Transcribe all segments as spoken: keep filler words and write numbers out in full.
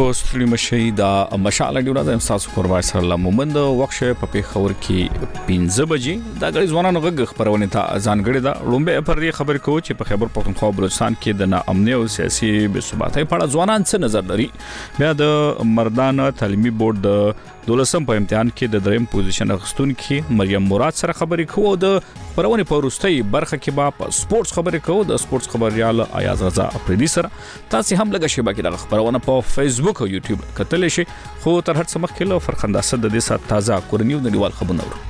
کوستلی مشي دا مشال ډیوډا د تاسو کوربای سره له مومند وخت په پیښور کې پنځه بجې دا غړي ځوانانو غږ خبرونه ته ځانګړي دا لومبه پر دې خبر کوي چې په خیبر پختونخوا بلوچستان کې د ناامنۍ او سیاسي بې ثباتۍ په اړه ځوانان څه نظر لري. بیا د مردان تعلیمي بورډ د دولسم په امتحان کې د دریم پوزیشن اخیستونکو مریم مراد سره خبرې کوو. د خبرونه په وروستۍ برخه کې با په سپورتس خبرې کوو. د سپورتس خبريال ایاز رضا اپریدي سره تاسو هم لږه شی باقي د خبرونه په فیسبوک او یوټیوب کتلی شي. خو تر هر څه مخکې له فرخنده صد د دې سات تازه کورنیو د نیوال خبرونه ورو.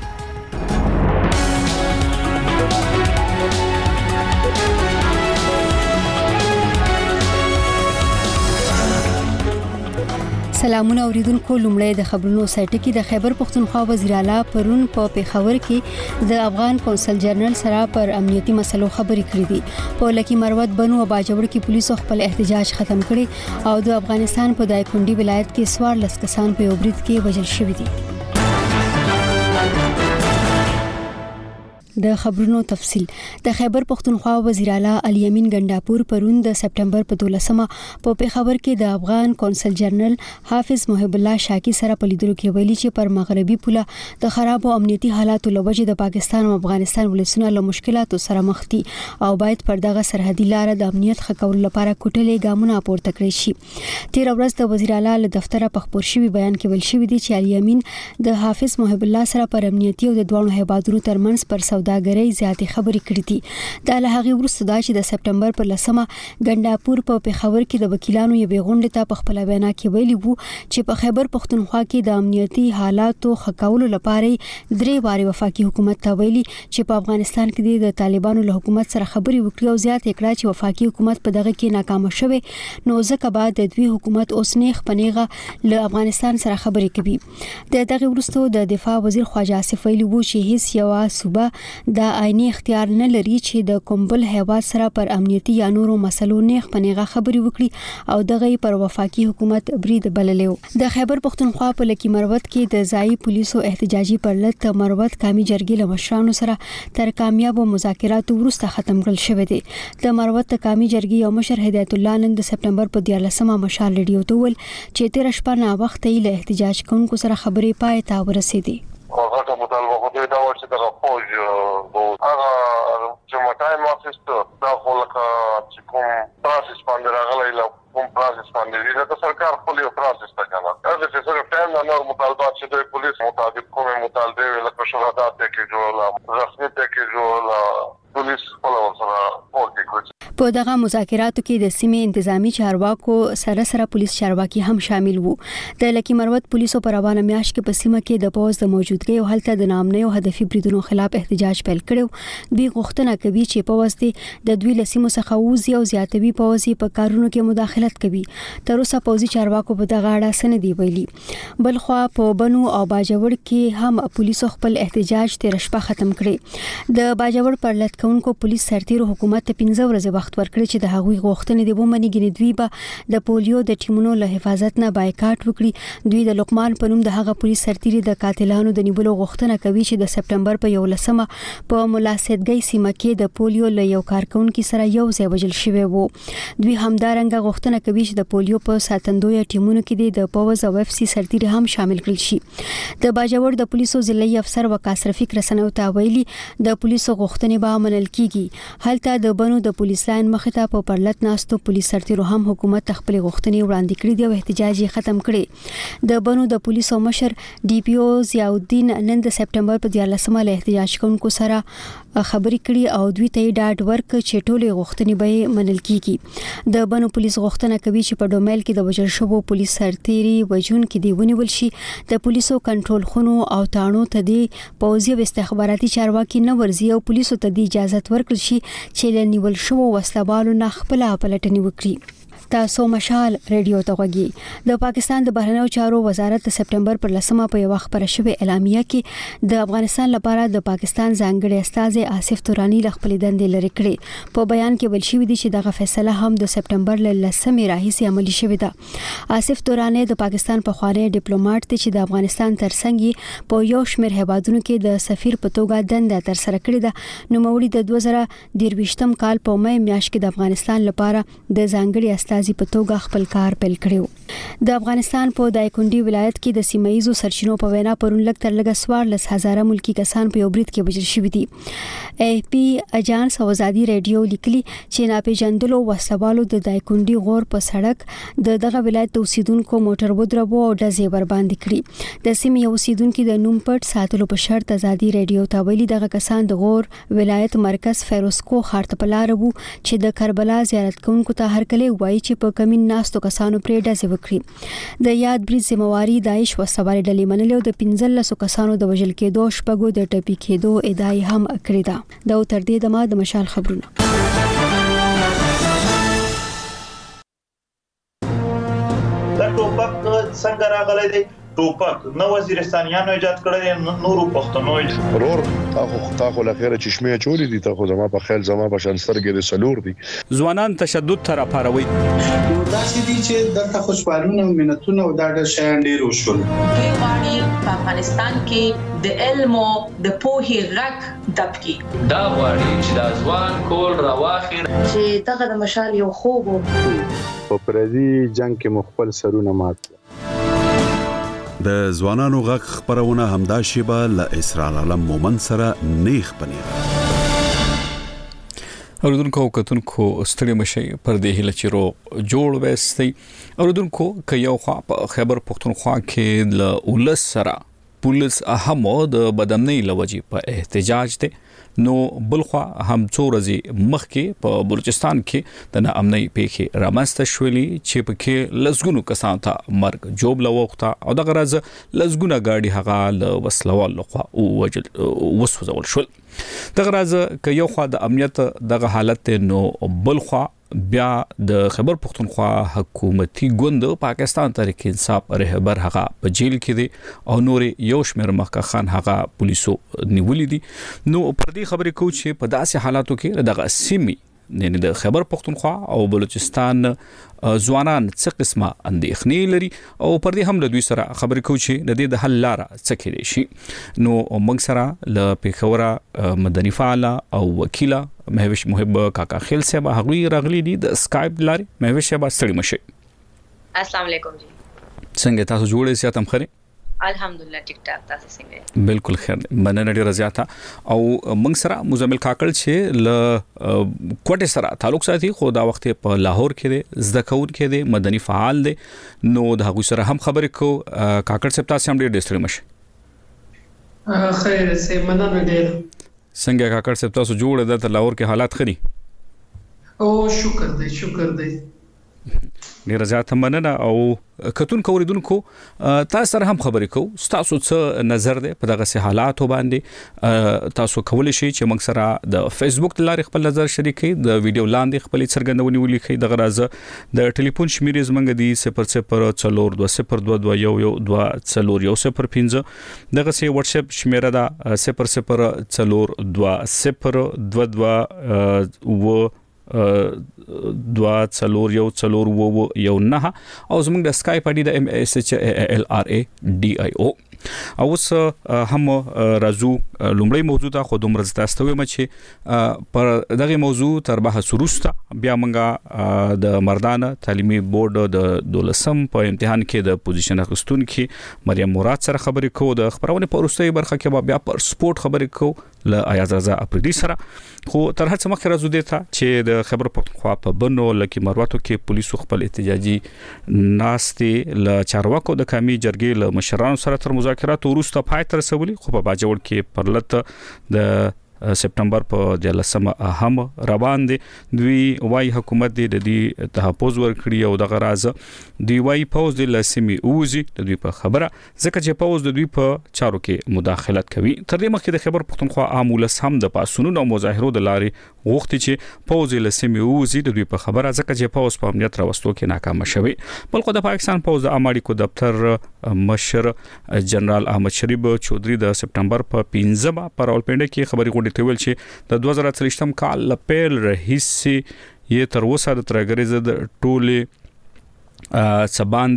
سلامونه اوریدونکو. لومړی د خبرونو سایټ کې د خیبر پختونخوا وزیر اعلی پرون په پیښور کې د افغان کونسل جنرال سره پر امنیتي مسلو خبرې کړې دي. په لکی مروت بنو او باجوړ کې پولیسو خپل احتجاج ختم کړي او د افغانستان په دایکنډي ولایت کې سوار لس کسان په یو برید کې وژل شوي دي. د خبرونو تفصیل. د خیبر پختونخوا وزیر اعلی علي امین ګنداپور پرون د سپټمبر په دولسمه په پیښور کې د افغان کونسل جنرال حافظ محب الله شاکی سره په لیدلو کې ویلي چې پر مغربي پوله د خراب او امنیتي حالاتو لوجه د پاکستان او افغانستان ولسونه له مشکلاتو سره مخ دي او باید پر دغه سرحدي لار د امنیت ښه کولو لپاره کوټلې ګامونه پورته کړی شي. تیر ورځ د وزیر اعلی له دفتره په خبر شوی بیان کې ویل شوی دی چې علي امین د حافظ محب الله سره پر امنیتي او د دوه هیوادونو ترمنځ پر سوداګرۍ زیاتې خبرې کړې دي. دا له هغه وروسته دا چې د سپټمبر پر لسمه ګنداپور په پیښور کې د وکیلانو یوې غونډې ته په خپل وینا کې ویلي وو چې په خیبر پختونخوا کې د امنیتي حالاتو ښه کولو لپاره درې واري وفاقي حکومت ته ویلي چې په افغانستان کې د طالبانو له حکومت سره خبرې وکړي او زیات کړه چې وفاقي حکومت په دغه کې ناکام شوه نو ځکه بعد د دوی حکومت اوس نیغ پنیغه له افغانستان سره خبرې کوي. د دغه وروسته د دفاع وزیر خواجه آصف ویلي وو چې هیڅ یو صوبه د عیني اختیار نه لري چې د کومبل هیواد سره پر امنیتي یا نورو مسلو نیغ پنیغه خبرې وکړي او دغه پر وفاقي حکومت برید بللیو. د خیبر پختونخوا په لکی مروت کې د ځای پولیسو احتجاجي پرلط مروت قومي جرګې له مشرانو سره تر کامیابو مذاکراتو وروسته ختم کړل شوی دی. د مروت قومي جرګې یو مشر هدایت الله نن د سپټمبر په دیارلسمه مشال ریډیو ته ول چې تیر شپه نا وخت یې له احتجاج کوونکو سره خبرې پای ته ورسېدې. هغه مطالبه کوي دا چې د فوج هغه چې مټای ماخستو دا خلک چې کوم پروسس باندې راغلی له کوم پروسس باندې د سرکار خپل یو پروسس ته کنه هغه چې سره ټایم نه نور مطالبات چې د پولیس مطابق کومه مطالبه لکه شهادت کې جوړه رسمي کې جوړه پولیس خپل سره ورته کوي. په دغه مذاکراتو کې د سیمې انتظامی چارواکو سره سره پولیس چارواکي هم شامل وو. د لکی مروت پولیسو پر روانه میاشت کې په سیمه کې د پوز د موجودګۍ او هلته د نامنۍ او هدفي بریدونو خلاف احتجاج پیل کړو. دوی غوښتنه کوي چې پوز د دوی لسیمو څخه وځي او زیاتوي پوزي په کارونو کې مداخلت کوي. تر اوسه پوزي چارواکو په دغه اړه سند دی ویلي. بل خو په بنو او باجوړ کې هم پولیسو خپل احتجاج تیر شپه ختم کړي. د باجوړ پر لټ کونکو پولیس سرتیرو حکومت ته پنځه ورځې وخت ورکړي چې د هغوی غوښتنې د ومني ګنې دوی به د پولیو د ټیمونو له حفاظت نه بایکاټ وکړي. دوی د لقمان په نوم د هغه پولیس سرتیري د قاتلانو د نیولو غوښتنه کوي چې د سپټمبر په یو لسمه په ملاسدګۍ سیمه کې د پولیو له یو کارکونکو سره یو ځای وژل شوی وو. دوی همدارنګه غوښتنه کوي چې د پولیو په ساتندوی ټیمونو کې د پوز او اف سی سرتیري هم شامل کړي شي. د باجوړ د پولیسو ضلعي افسر وقاص رفیق رسنیو ته ویلي د پولیسو غوښتنې به عمل کیږي. هلته د بنو د پولیس لاین مخې ته په پرلط ناستو پولیس سرتیرو هم حکومت خپل غوښتنې وړاندې کړې دي او احتجاج یې ختم کړي. د بنو د پولیسو مشر ډي پی او ضیاء الدین نن د سپټمبر په دیارلسمه له احتجاج کوونکو سره خبرې کړي او دوی ته ډاډ ورک چې ټولې غوښتنې به منل کیږي. د بنو پولیس غوښتنه کوي چې په ډومیل کې د وژل شوو پولیس سرتیري وجون کې دی ونیول شي. د پولیسو کنټرول خونو او تاڼو ته دی پوځي او استخباراتي چارواکي نه ورزي او پولیسو ته دی اجازه ورکړي شي چې له نیول شوو وسلوالو نه خپل پلټنې وکړي. تاسو مشال ریډیو ته غوږی. د پاکستان د بهرنیو چارو وزارت د سپټمبر پر لسمه په یو خبره شوې اعلامیه کې د افغانستان لپاره د پاکستان ځانګړي استازي آصف تورانی ل خپل دندې لري کړې. په بیان کې ویل شوی دی چې دغه فیصله هم د سپټمبر ل لسمې راهیسې عملي شوې ده. آصف تورانی د پاکستان په خوانی ډیپلوماټ دی چې د افغانستان ترڅنګ په یو شمېر هیوادونو کې د سفیر په توګه دنده تر سره کړې ده. نو موري د دوه زره درویشتم کال په مې میاشت کې د افغانستان لپاره د ځانګړي استازي استازي په توګه خپل کار پیل کړو د افغانستان په دایکنډي ولایت کې د سیمایي سرچینو په وینا پرون لک تر لګ سوار لس هزاره ملکی کسان په یو برید کې وژل شوي دي ای پی اجانس او ازادي رادیو لیکلي چې ناپېژندلو وسوالو د دایکنډي غور په سړک د دغه ولایت د اوسیدونکو موټر ودربو او ډزې برباندې کړې د سیمې اوسیدونکو د نوم پټ ساتلو په شرط ازادي رادیو ته ویلي دغه کسان د غور ولایت مرکز فیروزکو ښار ته په لار وو چې د کربلا زیارت کوونکو ته هرکلی وایي چې په کمین ناستو کسانو پرې ډزې وکړي د یاد برید ذمہواری داعش وسوالې ډلې منلې او د پنځلسو کسانو د وژل کېدو شپږو د ټپي کېدو ادعا هم کړې ده دا تر دې دمه د مشال خبرونه دا ټوپک څنګه راغلی دی ټوپک نو وزیرستانیانو ایجاد کړی نورو پښتنو ضرور تاسو تاسو لخيره چشمه چولې دي تاسو زما په خیال زما په شان سترګې د سلور دي ځوانان تشدد تر پاروي دا چې دي چې دغه خوشحالونه او مينتونه او دا د شیان ډیر وشول کې واړی په افغانستان کې د علم او د پوهې غږ دبکی دا واړی چې د ځوان کول راواخیر چې دغه د مشال یو خوب په پردي جنگ کې مخبل سرونه مات د ځوانانو غږ خبرونه همدا شیبه ل اسرار علم مومن سره نیخ پنیر اوردونکو کتونکو ستړي مشي پر دې هله چیرو جوړ وستي اوردونکو ک یو خوا په خیبر پختونخوا کې ل اولس سره پولیس اهمو د بدامنۍ لوجي په احتجاج ته نو بلخوا هم څو ورځې مخکې په بلوچستان کې د ناامنۍ پیښې رامنځته شولې چې په کې لزګونو کسان ته مرګ جوب لوخته او د غرض لزګونه گاډي هغه ل وسلوال لخوا او وجل وسوځول شول د غرض ک یو خوا د امنیت دغه حالت نو بلخوا بیا د خیبر پختونخوا حکومتي ګوند پاکستان تحریک انصاف رهبر هغه په جیل کې دي او نور یو شمېر مخکخان هغه پولیسو نیولې دي نو پر دې خبرې کو چې په داسې حالاتو کې دغه سیمي نه د خیبر پختونخوا او بلوچستان ځوانان څه قسمه اندېښنې لري او پر دې هم له دوی سره خبرې کوو چې د دې د حل لاره څه کېدای شي نو موږ سره له پیښوره مدني فعال او وکیله مهوش محب کاکا خیل صاحب هغه راغلي دي د سکایپ لارې مهوش صاحب ستړي مشي السلام علیکم جی څنګه تاسو جوړې سي تم خره الحمدلله ټیک ټاک تاسو څنګه بالکل خیر مننه ډیره زیاته او موږ سره مزمل کاکل چې ل کوټه سره تعلق ساتي خو دا وخت په لاهور کې زده کول کې دي مدني فعال دي نو د هغه سره هم خبرې کو کاکل صاحب تاسو هم ډیر ډیستری مشه خیر سه مننه ډیر څنګه کاکل صاحب تاسو جوړ د لاهور کې حالات خري او شکر دی شکر دی ډیر زیاته مننه او کتون کوریدونکو تاسو سره هم خبرې کو تاسو څه نظر دی په دغه حالاتو باندې تاسو کولای شئ چې موږ سره د فیسبوک لارې خپل نظر شریک کړئ د ویډیو لاندې خپل څرګندونې ولیکئ د غراز د ټلیفون شمیرې زمنګ دی صفر صفر څلور دوه صفر دوه دوه یو یو دوه څلور یو صفر پنځه دغه سي واتس اپ شمیره ده صفر صفر څلور دوه صفر دوه دوه و دوا څلور یو څلور وو یو نه او زموږ د سکایپ اډي د ام اس ایچ ال ار ای ډي آی او او اوس هم راځو لومړی موضوع ته خو دومره تاسو ته چې پر دغه موضوع تر بحث وروسته بیا موږ د مردانه تعلیمي بورډ د دولسم په امتحان کې د پوزیشن اخستونکو مریم مراد سره خبرې کوو د خبرونه په وروستۍ برخه کې بیا پر سپورت خبرې کوو ل ایاز رضا اپریدي سره خو تر هڅه مخکې راځو د ته چې د خبر پختونخوا په بنو لکه مرواتو کې پولیسو خپل احتجاجي ناستي ل چارواکو د کمی جرګې له مشرانو سره تر مذاکرات وروسته پای تر رسولي خو په باجوړ کې پرلط د سپټمبر په دلسمه اهم روان دي دوی وای حکومت د دې تحفظ ورکړي او د غراز دی وای پوز د لسمی اوزي د دوی په خبره ځکه چې پوز د دوی په چارو کې مداخلت کوي تر دې مخکې د خبر پختونخوا عامول سم د پاسونو او مظاهرو د لارې غوښتي چې پوز د لسمی اوزي د دوی په خبره ځکه چې پوز په امنیت راوستو کې ناکام شوی بلکې د پاکستان پوز د امریکو دفتر مشر جنرال احمد شریف چودري د سپټمبر په پنځمه پر اولپنډ کې خبري غونډه ته ویل چې د دوه زره څلوېښتم کال لپیل رئیسي یې تر اوسه د ترګریزه د ټوله سباندې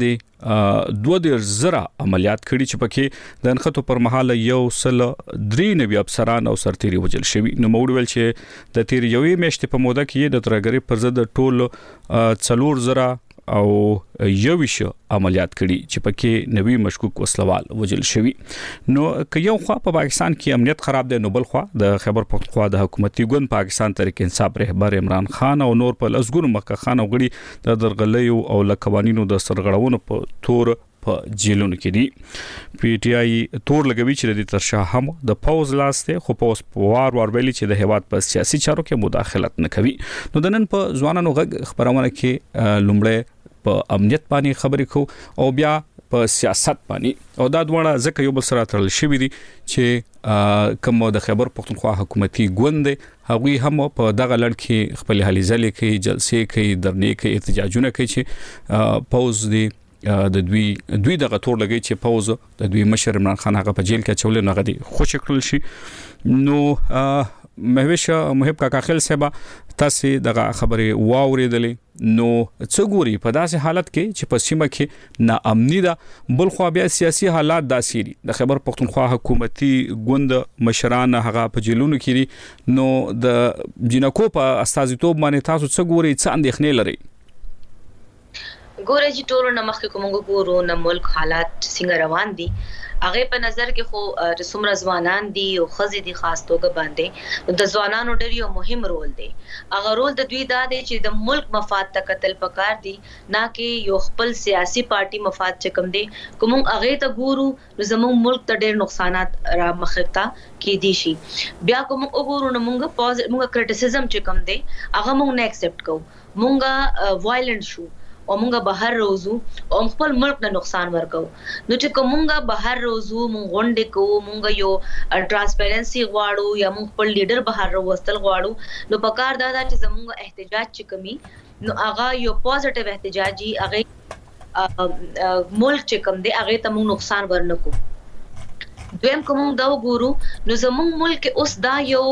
دوه ډیر زره عملیات کړي چې پکې د انخته پر مهال یو سل درې نوي افسران او سرتيري وجل شوی. نو موږ ویل چې د تیر یوې میاشتې په موده کې د ترګری پر ضد ټول څلور زره او یویش عملیات کړي چې پکې نوي مشکوک وسلوال وجل شوی. نو که یو خوا په پاکستان کې امنیت خراب دی، نو بل خوا د خیبر پختونخوا د حکومتي ګوند پاکستان تحریک انصاف رهبر عمران خان او نور په لسګونو مکه خان او غړي د درغلیو او لقوانینو د سرغړونو په تور په جیلونو کې دي. پی ټی آی تور لګوي چې د ترشا هم د پوز لاسته خو پوز وار وار ویلي چې د هیواد په سیاسي چارو کې مداخلت نه کوي. نو د نن په ځوانانو غږ خبرونه کې لومړی په امنیت باندې خبرې کو او بیا په سیاست باندې، او دا دواړه ځکه یو بل سره تړل شوي دي چې کوم د خیبر پختونخوا حکومتي ګوند هغوی هم په دغه لړ کې خپل هلې ځلې کوي، جلسې کوي، درنې کوي، احتجاجونه کوي چې پوز دی د دوی دوی دغه تور لګي چې پوز د دوی مشر عمران خان هغه په جیل کې چولې نه غدي خوش کړل شي. نو مهوش محب کاکا خیل صاحب تاسو دغه خبره واوریدلې، نو څه ګوري په داسې حالت کې چې په سیمه کې ناامني ده، بل خو بیا سیاسي حالات داسيري د خیبر پختونخوا حکومتي ګوند مشران هغه په جیلونو کې دي، نو د جنکو په استازیتوب باندې تاسو څه ګوري، څه اندېښنې لري؟ ګوره چې ټولو نه مخکې کومه ګورو نه ملک حالات څنګه روان دي، هغه په نظر کې خو چې څومره ځوانان دي او ښځې دي خاص توګه باندې د ځوانانو ډېر یو مهم رول دی. هغه رول د دوی دا دی چې د ملک مفاد ته کتل پکار دي، نه کې یو خپل سیاسي پارټي مفاد چې کوم دی کوم هغه ته ګورو نو زموږ ملک ته ډېر نقصانات را مخکته کې دي شي. بیا کوم وګورو نو موږ پوز موږ کریټیسزم چې کوم دی هغه موږ نه ایکسپټ کوو، موږ وایلنت شو او مونږه بهر روزو او خپل ملک نه نقصان ورکو. نو چې کومه بهر روزو مونږ غونډې کوو، مونږ یو ترانسپیرنسي غواړو یا مونږ خپل لیډر بهر وروستل غواړو، نو پکار دا دا چې زمونږ احتجاج چې کمی نو هغه یو پوزټیو احتجاجي هغه ملک چې کم دی هغه ته مونږ نقصان ورنکو. دویم کوم دا وګورو نو زمونږ ملک اوس دا یو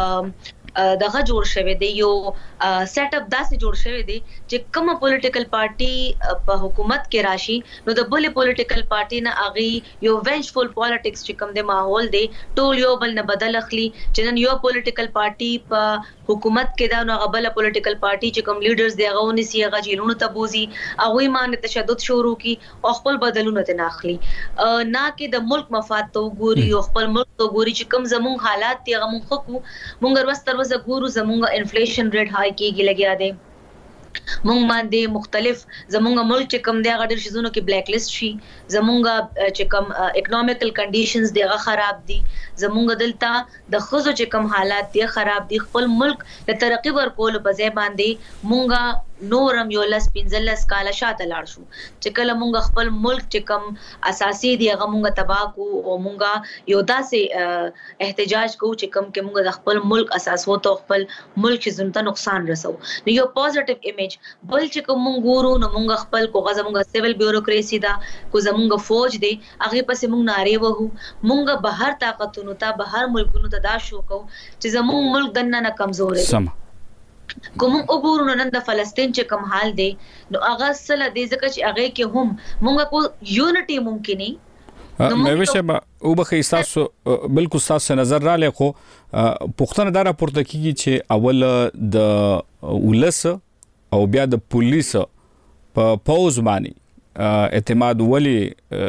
دغه جوړ شوی دی، یو سیټ اپ داسې جوړ شوی دی چې کومه پولیټیکل پارټي په حکومت کې راشي نو د بل پولیټیکل پارټي نه اغي یو وینجفول پالیټکس چې کوم د ماحول دی ټول یو بل نه بدل اخلي، چې نن یو پولیټیکل پارټي په حکومت کې دا نو غبل پولیټیکل پارټي چې کوم لیډرز دی هغه ونسي هغه جیلونو ته بوزي، هغه مان تشدد شروع کی او خپل بدلونه ته ناخلي، نه کې د ملک مفاد ته ګوري او خپل ملک ته ګوري چې کوم زموږ حالات دی هغه مونږ خو مونږ ورستر وز ګورو زموږ انفلیشن ریټ هاي کېږي لګیا دی، مونږ باندې مختلف زموږ ملک چې کوم دی هغه ډېر شیزونو کې بلیک لیست شي، زموږ چې کوم اکونومیکل کنډیشنز دی هغه خراب دي، زموږ دلته د خزو چې کوم حالات دي خراب دي، خپل ملک د ترقی ورکول په ځای باندې مونږه نورم یو لس پنځلس کاله شاته لاړ شو، چې کله مونږ خپل ملک چې کوم اساسي دی هغه مونږ تباہ کو او مونږ یو داسې احتجاج کو چې کوم کې مونږ د خپل ملک اساس وو ته خپل ملک زنده نقصان رسو. نو یو پوزټیو ایمیج بل چې کوم مونږ ګورو نو مونږ خپل کو غزه مونږ سیویل بیوروکراسي دا کو زمونږ فوج دی هغه پسې مونږ ناره وو، مونږ بهر طاقتونو ته بهر ملکونو ته دا شو کو چې زمونږ ملک دنه نه کمزور دی. کوم وګورو نن د فلسطین چې کوم حال دی نو هغه سره د ځکه چې هغه کې هم مونږ کو یونټي ممکنه مې وشه به او به تاسو بالکل تاسو نظر را لخوا پښتنه دا راپورته کیږي چې اول د ولس او بیا د پولیس په پوز باندې اعتماد ولی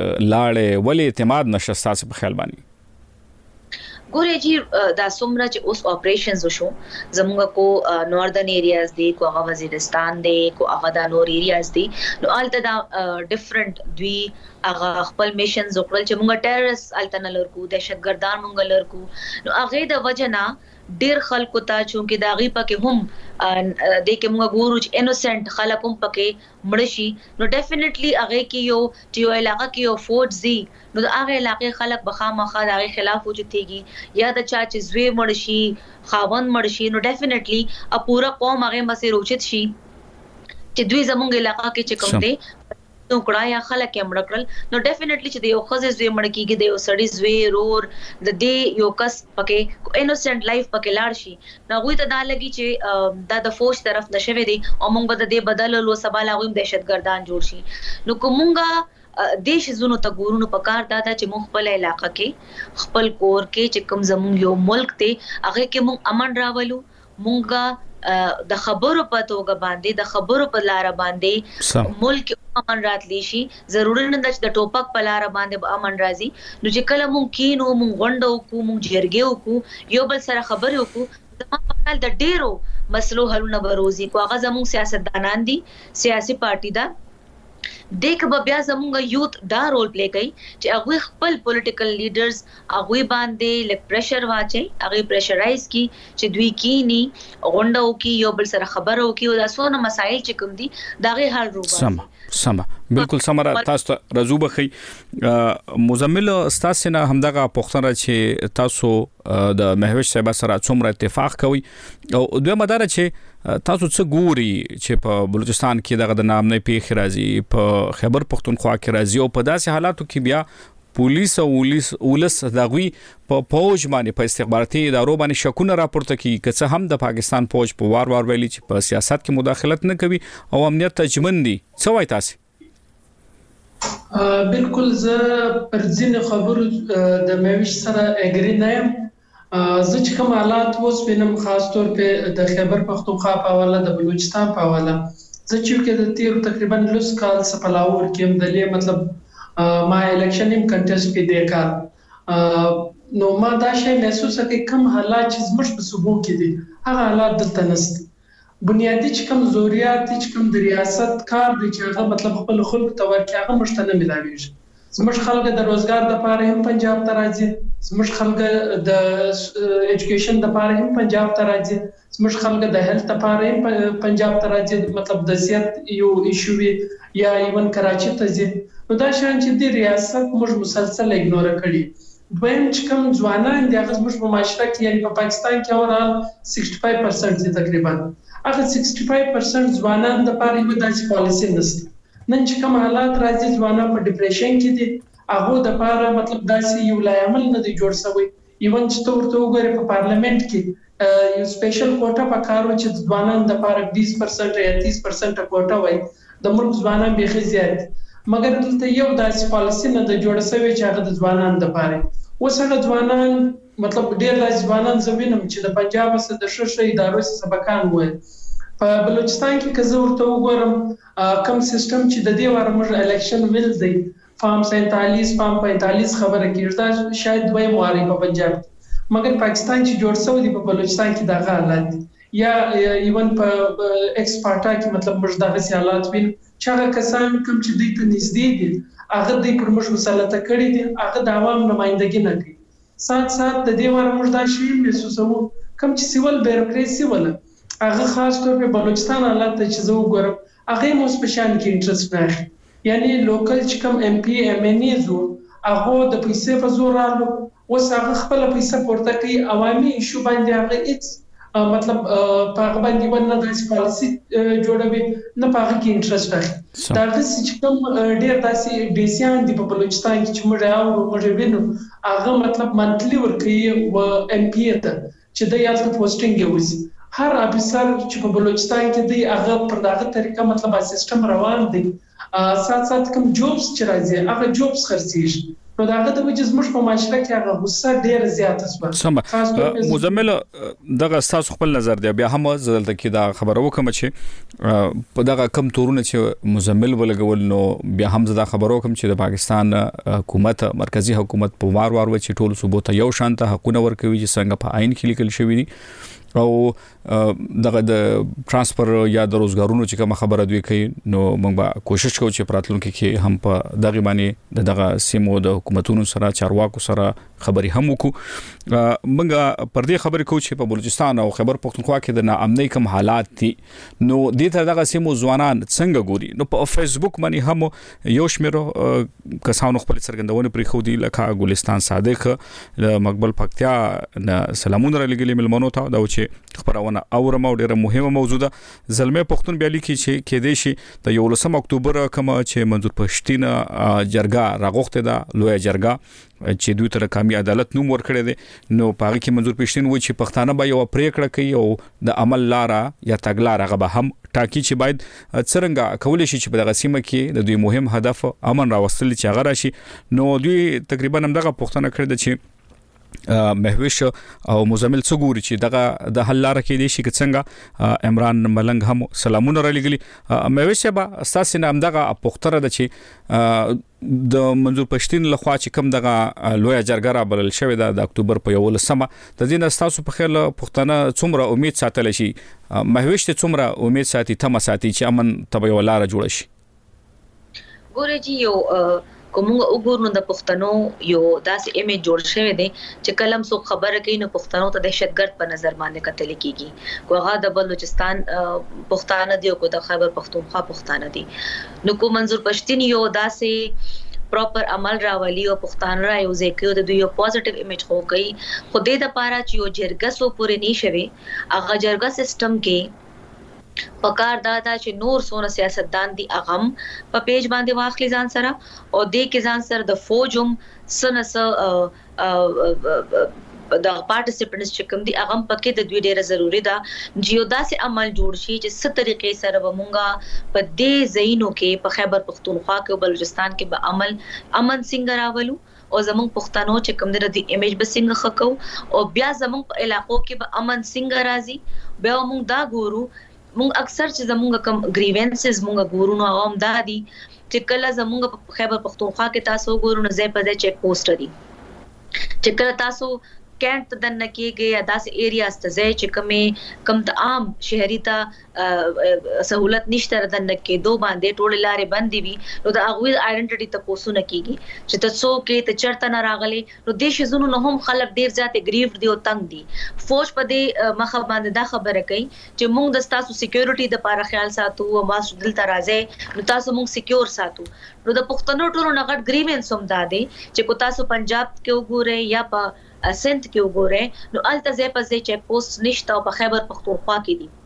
لاړې ولی اعتماد نشه تاسو په خیال باندې ګورې چې دا څومره چې اوس اپریشنز وشو زموږ کو نوردن ایریاز دی کو هغه وزیرستان دی کو هغه د نور ایریاز دی نو الته دا ډیفرنٹ دوی هغه خپل میشنز وکړل چې موږ ټیرریست الته نه لرکو دهشتګردان موږ لرکو نو هغه د وجنا ډیر خلکو ته چونکه دا غي پکې هم د کې موږ ګورو چې انوسنت خلک هم پکې مړ شي نو ډیفینیټلی هغه کې یو چې یو علاقه کې یو فورټ زی نو هغه علاقې خلک بخامخا د هغه خلاف وجتيږي یا د چا چې زوی مړ شي خاوند مړ شي نو ډیفینیټلی ا پورا قوم هغه مسیر اوچت شي چې دوی زمونږ علاقې کې چې کوم دي نو کړه یا خلک یې مړ کړل نو ډیفینیټلی چې د یو خزې زوی مړ کیږي د یو سړی زوی رور د دې یو کس پکې انوسنت لایف پکې لاړ شي نو غوي ته دا لګي چې دا د فوج طرف نشوي دي او موږ به د دې بدل لو سبا لا غویم دهشتګردان جوړ شي نو کومه دیش زونو ته ګورونو پکار دا چې مونږ خپل علاقې کې خپل کور کې چې کوم زمون یو ملک ته هغه کې مونږ امن راولو مونږه د خبرو په توګه باندې د خبرو په لار باندې ملک امن راتلی شي ضروري نه ده چې د ټوپک په لار باندې امن راځي نو چې کله مونږ کینو مونږ غونډو کو مونږ جرګې وکړو یو بل سره خبرې وکړو زموږ په خیال د ډیرو مسلو حلونه بروزي کو هغه زموږ سیاستدانان دي سیاسي پارټي ده دیک به بیا زموږ یوت دا رول پلی کوي چې هغه خپل پولیټیکل لیډرز هغه باندې لک پریشر واچي هغه پریشرایز کی چې دوی کینی غونډو کی یو بل سره خبرو کی او تاسو نه مسایل چې کوم دي داغه حل روباسي سم سم بالکل سمره تاسو رزو بخي مزمل استاد نه همدغه پښتنه چې تاسو د مهوش صاحب سره څومره اتفاق کوي او دوی مدار چې تاسو څه ګوري چې په بلوچستان کې دغه د نام نه پیښ راځي په خیبر پختونخوا کې راځي او په داسې حالاتو کې بیا پولیس او ولس دغوی په فوج باندې په استخباراتي ادارو باندې شکونه راپورته کوي که څه هم د پاکستان فوج په وار وار ویلي چې په سیاست کې مداخلت نه کوي او امنیت تضمین دي څه وایي تاسو بالکل زه پر ځینې خبرو د مهوش سره اګری نه یم زه چې کوم حالات اوس وینم خاص طور په د خیبر پختونخوا په حواله د بلوچستان په حواله زه چې کې د تیر تقریبا لس کال سپلاور کې هم د لې مطلب ما الیکشن هم کنټیسټ کې دیکھا نو ما دا شی محسوس کړ کوم حالات چې زموږ په صوبو کې دي هغه حالات دلته نشته بنیادی چې کوم ضرورت چې کوم د ریاست کار دی چې هغه مطلب خپل خلکو ته ورکړي هغه مشته ملاويږي زموږ خلک د روزګار لپاره هم پنجاب ته راځي زموږ خلک د ایجوکیشن لپاره هم پنجاب ته راځي زموږ خلک د هیلث لپاره هم پنجاب ته راځي مطلب د صحت یو ایشو وی یا ایون کراچي ته ځي نو دا شان چې د ریاست موږ مسلسل اګنور کړی دویم چې کوم ځوانان د هغه موږ په معاشره کې یعنی په پاکستان کې اورال شپږ پنځه پرسنټ دي تقریبا هغه شپږ پنځه پرسنټ ځوانان د لپاره یو داسې پالیسی نشته نن چې کوم حالات راځي ځوانان په ډیپریشن کې دي هغه د لپاره مطلب داسې یو لایمل نه دی جوړ شوی ایون چې ورته وګورئ په پارلیمنت کې یو سپیشل کوټه پکارو چې ځوانان د لپاره بیس پرسنټ یا تیس پرسنټ کوټه وای د ملک ځوانان به خزيات مګر دلته یو داسې پالیسی نه د جوړ شوی چې هغه د ځوانان د لپاره وسره ځوانان مطلب ډیر داسې ځوانان زوینم چې د پنجاب سره د شش ادارو سبقان وای په بلوچستان کې که زه ورته وګورم کوم سیستم چې د دې واره موږ الیکشن ویل دی فارم سینتالیس فارم پینتالیس خبره کیږي دا شاید دوی مواري په پنجاب مګر پاکستان چې جوړ شو دی په بلوچستان کې دا حالات یا ایون په ایکس پارټا کې مطلب موږ دغه حالات وین چې هغه کسان کوم چې دوی ته نږدې دي هغه دوی پر موږ مسلط کړي دي هغه د عوام نمائندګي نه کوي سات سات د دې واره موږ دا شی محسوسو کوم چې سیول بیروکراسي ولا هغه خاص طور په بلوچستان حالات ته چې زه وګورم هغه مو سپیشال کې انټرست نه اخلي یعنی لوکل چې کوم ایم پی ایم ان ای زو هغه د پیسې په زور رالو اوس هغه خپل پیسې پورته کوي عوامي ایشو باندې هغه هیڅ مطلب په هغه باندې ونه داسې پالیسی جوړوي نه په هغه کې انټرست اخلي دا چې کوم ډیر داسې ډیسیان دی په بلوچستان کې چې موږ راو موږ وینو هغه مطلب منتلی ورکوي و ایم پی ته چې د یاد پوسټینګ وسی هر افسر چې په بلوچستان کې دی هغه پر دغه طریقه مطلب سیستم روان دی سات سات کوم جوبس چې راځي هغه جوبس خرڅیږي نو داغه د وجه زموږ په معاشره کې هغه غوسه ډیره زیاته شوه سم مزمل دغه تاسو خپل نظر دی بیا هم زلته کې دا خبره وکم چې په دغه کم تورونه چې مزمل ولګول نو بیا هم دا خبره وکم چې د پاکستان حکومت مرکزی حکومت په وار وار و چې ټول صوبو ته یو شانته حقونه ورکوي چې څنګه په آئین کې لیکل شوی دي او دغه د ترانسفر یا د روزګارونو چې کوم خبره دوی کوي نو موږ به کوشش کوو چې پراتلونکو کې هم په دغه باندې دغه سیمو د حکومتونو سره چارواکو سره خبري هم وکړو موږ پر دې خبرې کوو چې په بلوچستان او خیبر پختونخوا کې د ناامنۍ کوم حالات دي نو د ته دغه سیمو ځوانان څنګه ګوري نو په فیسبوک باندې هم یو شمیر کسانو خپل څرګندونه پرې خو دي لکه ګلستان صادق مقبل پکتیا سلامونه لګلې ملمنو ته دا چې چې خبرونه اورم او ډیره مهمه موضوع ده. زلمه پښتون بیا لیکي چې کې دی شي د یولسم اکتوبر کوم چې منظور پښتين جرګه راغوخته ده لوی جرګه چې دوی تر قومي عدالت نوم ورکړی دی نو پاره کې منظور پښتين و چې پښتانه به یو پریکړه کوي او د عمل لاره یا تګلار هغه به هم ټاکي چې باید څنګه کولای شي چې په دغه سیمه کې د دوی مهم هدف امن راوستل چې هغه راشي. نو دوی تقریبا هم دغه پښتنه کړی د چې مهوش او مزمل څګوري چې دغه د حل لار کې دي شي څنګه عمران ملنګ هم سلامونه را لګلی. مهوش به اساس نه هم دغه پښتره د چې د منظور پښتين لخوا چې کوم دغه لوی جرګه را بلل شوې ده د اکتوبر په یولسمه د دې نستاسو په خیال پښتنه څومره امید ساتل شي مهوش ته څومره امید ساتي تم ساتي چې امن تبه ولاره جوړ شي. ګورې جی یو کومه وګورنو د پښتنو یو داسې ایمیج جوړ شوی دی چې کلم سو خبره کوي نو پښتنو ته دهشتګرد په نظر باندې کتل کیږي. کو هغه د بلوچستان پښتانه دی او کو د خیبر پختونخوا پښتانه دي نو کو منظور پښتين یو داسې پراپر عمل راولي او پښتانه را یو ځکه د دوی یو پوزټیو ایمیج خو کوي خو د د پاره چې یو جرګه سو پورې نه شوي هغه جرګه سیستم کې پکار دا دا چې نور سونه سیاستدان دي اغم په پیج باندې واخلي ځان سره او د کې ځان سره د فوجم سنس د پارټیسپینټس چې کوم دي اغم پکې د دوی ډیره ضروری ده جیو داسې عمل جوړ شي چې ست طریقې سره ومونږه په دې زینو کې په خیبر پختونخوا کې او بلوچستان کې به عمل امن څنګه راولو او زمونږ پښتنو چې کوم د ایمیج به څنګه خکو او بیا زمونږ په علاقو کې به امن څنګه راځي بیا موږ دا ګورو. مونږ اکثر چې زمونږ کم گریوینسز مونږ ګورو نو عوام دادي چې کله زمونږ په خیبر پختونخوا کې تاسو ګورو نو ځای په ځای چیک پوسټ دي چې کله تاسو کینټ دنه کېږي یا داسې ایریاز ته ځای چې کمې کم ته عام شهري ته سہولت نشته دنه کې دوه باندې ټول لارې بندې وي نو د هغوی آئیډنټیټي ته پوسونه کیږي چې تاسو کې ته چرته نه راغلي نو د شزونو نه هم خلک ډیر ځاته گریفټ دی او تنگ دي. فوج په دې مخه باندې دا خبره کوي چې موږ د تاسو سکیورټي د لپاره خیال ساتو او ما دلته راځي نو تاسو موږ سکیور ساتو. نو د پښتنو ټولو نغټ گریوینس هم دا دی چې کو تاسو پنجاب کې وګورئ یا په سنت کې وګورئ نو الته ځای په ځای چیک پوسټ نشته او په خیبر پختونخوا کې دي.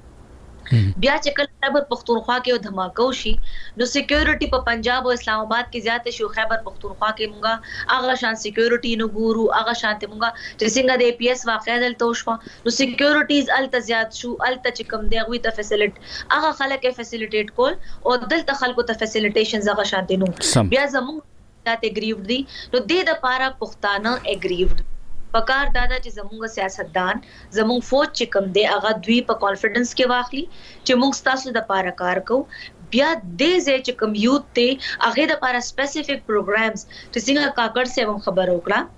بیا چې کله خیبر پختونخوا کې دھماکه وشي نو سکیورټي په پنجاب او اسلام آباد کې زیات شو خیبر پختونخوا کې مونږه هغه شان سکیورټي نو ګورو هغه شانته مونږه چې څنګه د ای پی ایس واقعا دلته وشو نو سکیورټیز الته زیات شو الته چې کوم دی غوي ته فیسیلیټ هغه خلک فیسیلیټیټ کول او دلته خلکو ته فیسیلیټیشن هغه شانته نو بیا زموږ ته اګریوډ دي نو د د پاره پښتانه اګریوډ پکار دادا چې زموږ سیاستدان زموږ فوج چې کوم دی هغه دوی په کانفیډنس کې واخلي چې موږ تاسو د پاره کار کوو. بیا د زې چې کوم یوت ته هغه د پاره سپیسیفیک پروګرامز چې څنګه کاکړ سے هم خبر وکړه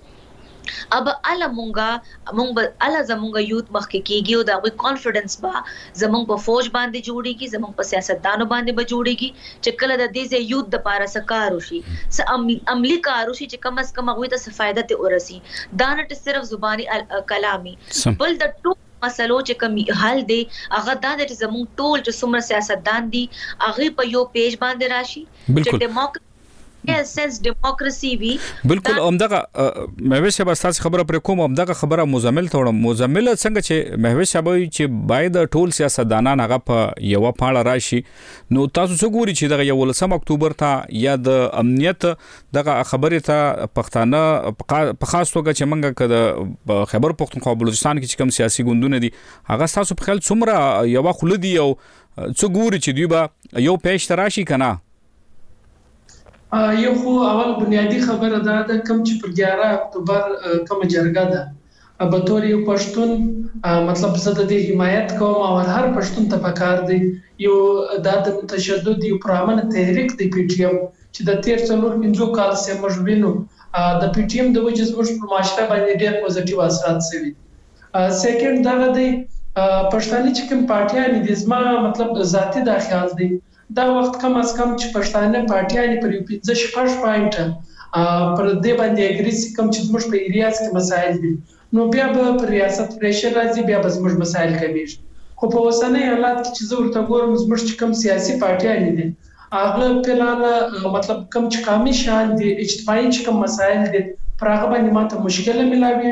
اب اله مونږه مونږ اله زمونږ یوت مخکې کیږي او دا وی کانفیډنس با زمونږ په فوج باندې جوړیږي زمونږ په سیاستدانو باندې به جوړیږي چې کله د دې زې یوت د پاره سکار وشي س عملی کار وشي چې کم از کم هغه ته فائدہ ته ورسي دا نه صرف زبانی کلامي بل د ټول مسلو چې کوم حل دی هغه دا چې زمونږ ټول چې څومره سیاستدان دي هغه په یو پیج باندې راشي چې ډیموکراسي سنس ډیموکراسي وی بالکل همدغه مهوش صاحب تاسو خبره پر کوم همدغه خبره مزمل ته مزمل څنګه چې مهوش صاحب چې باید ټول سیاستدانان هغه په یو پاړه راشي نو تاسو څو ګوري چې دغه یولسم اکتوبر ته یا د امنیت دغه خبره ته پښتانه په خاص توګه چې منګه کده خیبر پختونخوا بلوچستان کې کوم سیاسي ګوندونه دي هغه تاسو په خیال څومره یو خلدي او څو ګوري چې دوی به یو پېښ تراشي کنه یو خو اول بنیادی خبره ده د کم چې پر یازده اکتوبر کوم جرګه ده به تور یو پښتون مطلب زه د حمایت کوم او هر پښتون ته پکار دی یو د تشدد یو پرامن تحریک دی پی ټی ایم چې د تیر څلور پنځو کال سه مجبینو د پی ټی ایم د وجه زموږ په معاشره باندې ډېر پوزټیو اثرات سوي. سیکنډ دا دی پښتانه چې کوم پارټیان دي زما مطلب ذاتی دا خیال دی دا وخت کم از کم چې پښتانه پارټیان پر یو پنځه شپږ پوینټ پر دې باندې اګریسي کم چې زموږ په ایریاز کې مسایل دي نو بیا به پر ریاست پریشر راځي بیا به زموږ مسایل کمیږي خو په اوسنۍ حالات کې چې زه ورته ګورم زموږ چې کم سیاسي پارټیان دي هغه فلانه مطلب کم چې قومي شان دي اجتماعي چې کم مسایل دي پر هغه باندې ماته مشکله ملاويږي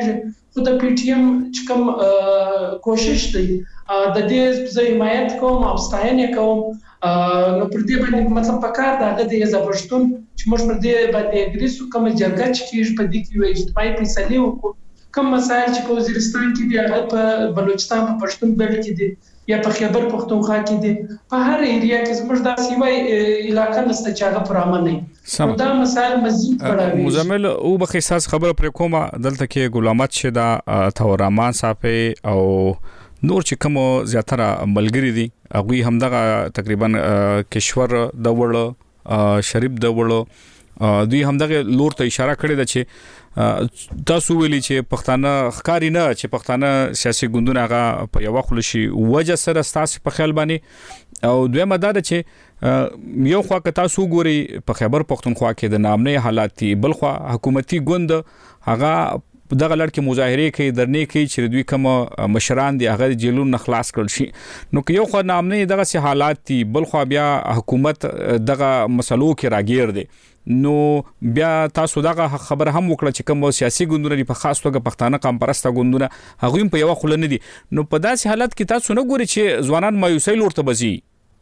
خو د پی ټی ایم چې کوم کوشش دی د دې زه حمایت کوم او ستاینه کوم. نو پر دې باندې مطلب پکار دا د زبرشتون چې موږ پر دې باندې اګریسو کوم جرګه چې کیږي په دې کې یو اجتماعي فیصله وکړو. کوم مسایل چې په وزیرستان کې دي هغه په بلوچستان په پښتون بېلټ کې دي یا په خیبر پختونخوا کې دي، په هر ایریا کې زموږ د سیمه علاقې نسته چې هغه پر امن نه دا مسایل مزید بڑھاوي. مزمل او به خصاص خبره پر کومه دلته کې غلامت شه دا تورمان صافي او نور چې کوم زیاتره ملګری دي هغه همدغه تقریبا کشور د وړ شریف د وړ دوی همدغه لور ته اشاره کړې ده چې تاسو ویلي چې پښتانه ښکاری نه چې پښتانه سیاسي ګوندونه هغه په یو خل شي وجه سره ستاسو په خیال باندې او دویمه دا ده چې یو خوا که تاسو ګوري په خیبر پښتونخوا کې د نامنه حالات دي بل خوا حکومتي ګوند هغه دغه لړ کې مظاهره کوي درنې کوي چې دوی کوم مشران دي هغه جیلون خلاص کړل شي. نو که یو خو نامنه دغه سي حالات دي بل خو بیا حکومت دغه مسلو کې راګیر دي نو بیا تاسو دغه خبر هم وکړه چې کوم سیاسي ګوندونه په خاص توګه پښتانه قام پرسته ګوندونه هغه په یو خل نه دي. نو په داسې حالت کې تاسو نه ګوري چې ځوانان مایوسۍ لورته بزي؟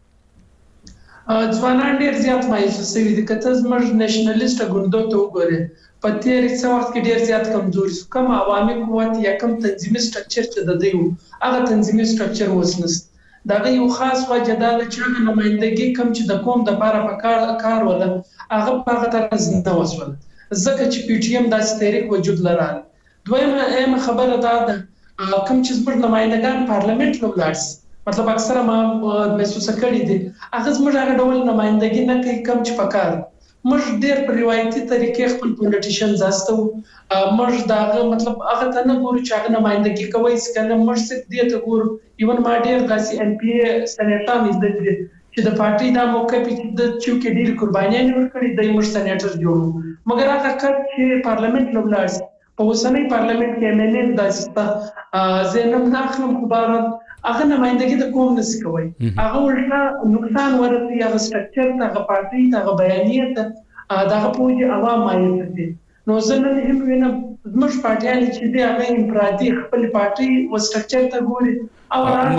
ځوانان ډیر زیات مایوسه شوي دي. کته زموږ نېشنلیست ګوندو ته وګورئ په تیر څه وخت کې ډیر زیات کمزوري شو. کوم عوامي قوت یا کوم تنظیمي سټرکچر چې د دیو هغه تنظیمي سټرکچر وسنست دا یو خاص وجه دا چې نمائندګي کم چې د قوم د لپاره په کار کار ولا هغه په هغه طرز نه وسول ځکه چې پی ټی ایم د ستریک وجود لرال. دویمه اهم خبره دا ده کم چې زموږ نمائندګان پارلیمنت له ولارس مطلب اکثره ما محسوس کړی دي هغه زموږ هغه ډول نمائندګي نه کوي کم چې پکار موږ ډېر په روایتي طریقې خپل پولیټیشن زاستو موږ داغه مطلب هغه ته نه ګورو چې هغه نمائندګي کوي څنګه موږ څه دې ته ګورو ایون ما ډېر داسې ان پی ای سېنیټان زده دي چې د پارټي د موقع په د چوکې ډېر قربانیان ورکړي د موږ سېنیټر جوړو مګر هغه کټ چې پارلیمنت لوبلاس په اوسنۍ پارلیمنت کې ایم ان داسې زینب ناخلم خبرات هغه نمائندګي د قوم نس کوي هغه ورته نقصان ورته هغه سټرکچر هغه پارټي هغه بیانیت هغه پوجي عوام مایه دي. نو زنه هم وینم زموږ پارټیان چې دی هغه امپراتي خپل پارټي او سټرکچر ته ګوري او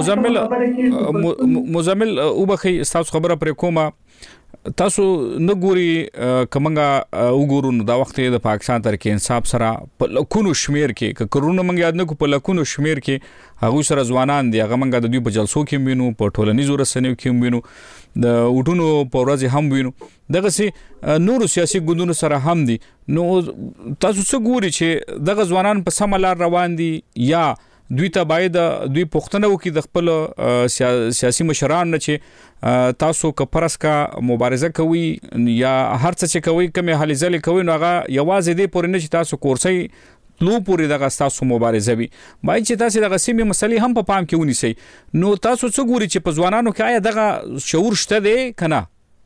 مزمل مزمل او بخي تاسو خبره پر کومه تاسو نه ګوري کومه وګورو نو دا وخت د پاکستان تر کې انصاف سره په لکونو شمیر کې ک کرونه منګ یاد نه کو په لکونو شمیر کې هغه سره ځوانان دي هغه منګ د دوی په جلسو کې وینو په ټولنیزو رسنیو کې وینو د وټونو په ورځ هم وینو دغه سي نور سیاسي ګوندونو سره هم دي. نو تاسو څه ګوري چې دغه ځوانان په سم لار روان دي یا دوی ته باید دوی پښتنه وکي د خپل سیاسي مشران نه چې تاسو که پرس کا مبارزه کوي یا هر څه چې کوي کومه حل ځل کوي نو هغه یوازې دې پورې نه چې تاسو کورسي لو پورې دغه تاسو مبارزه وي باید چې تاسو دغه سیمه مسلې هم په پام کې ونیسئ. نو تاسو څه ګوري چې په ځوانانو کې آیا دغه شعور شته دی کنه؟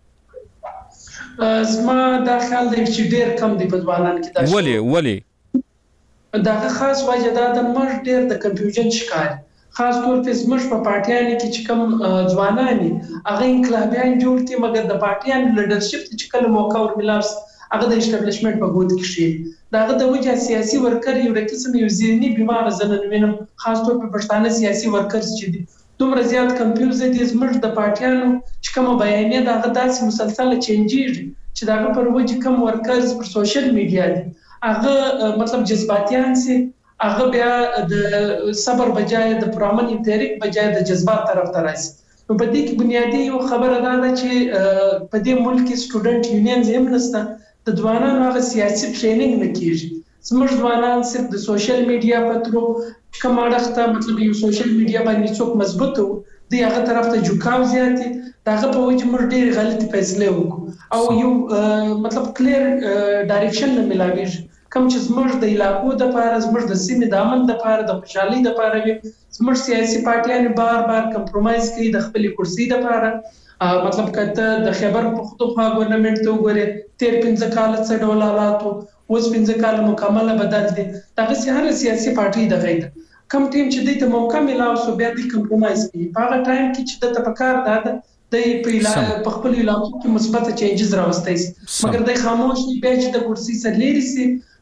زما دا خیال دی چې ډیر کم دی په ځوانانو کې دا ولی ولی دا خاص وجه دا د مر ډیر د کنفیوژن شکار خاص طور په زموږ په پارټیانو کې چې کوم ځوانان هغه انقلابیان جوړ دي مګر د پارټیانو لیډرشپ چې کله موقع ورملاس هغه د اسټابلیشمنت په ګوت کې شي داغه د وجه سیاسي ورکر یو د قسم یو ذهني بیمار زنن وینم خاص طور په پښتانه سیاسي ورکر چې دي دومره زیات کنفیوز دي زموږ د پارټیانو چې کوم بیانیه داغه داسې مسلسل چینجیږي چې داغه پر وجه کوم ورکرز پر سوشل میډیا دي هغه مطلب جذباتيان سي هغه بیا د صبر بجای د پرامن انتریک بجای د جذبات طرف ته راځي. نو په دې کې بنیادی یو خبره ده چې په دې ملک کې سټوډنټ یونینز هم نشته د ځوانانو هغه سیاسي ټریننګ نه کیږي. زموږ ځوانان صرف د سوشل میډیا په ترو کوم اړخته مطلب یو سوشل میډیا باندې څوک مضبوط وو دی هغه طرف ته جوکاو زیاتي داغه په وجه موږ ډېر غلطي فیصله وکړو او یو مطلب کلیر ډایرکشن نه ملاويږي کوم چې زموږ د علاقو د لپاره زموږ د سیمې د امن د لپاره د خوشحالي د لپاره وي زموږ سیاسي پارټیان بار بار کمپرمایز کوي د خپل کرسي د لپاره مطلب کته د خیبر پختونخوا ګورنمنت ته وګوره تیر پنځه کال څه ډول حالات اوس پنځه کال مکمل بدل دي دغه هر سیاسي پارټي د غیده کم ټیم چې د ته موقع ملاو سو بیا د کمپرمایز کوي په هغه ټایم کې چې د تفکر ده د په خپل علاقو کې مثبت چینجز راوستي مګر د خاموش بیا چې د کرسي سره لري سي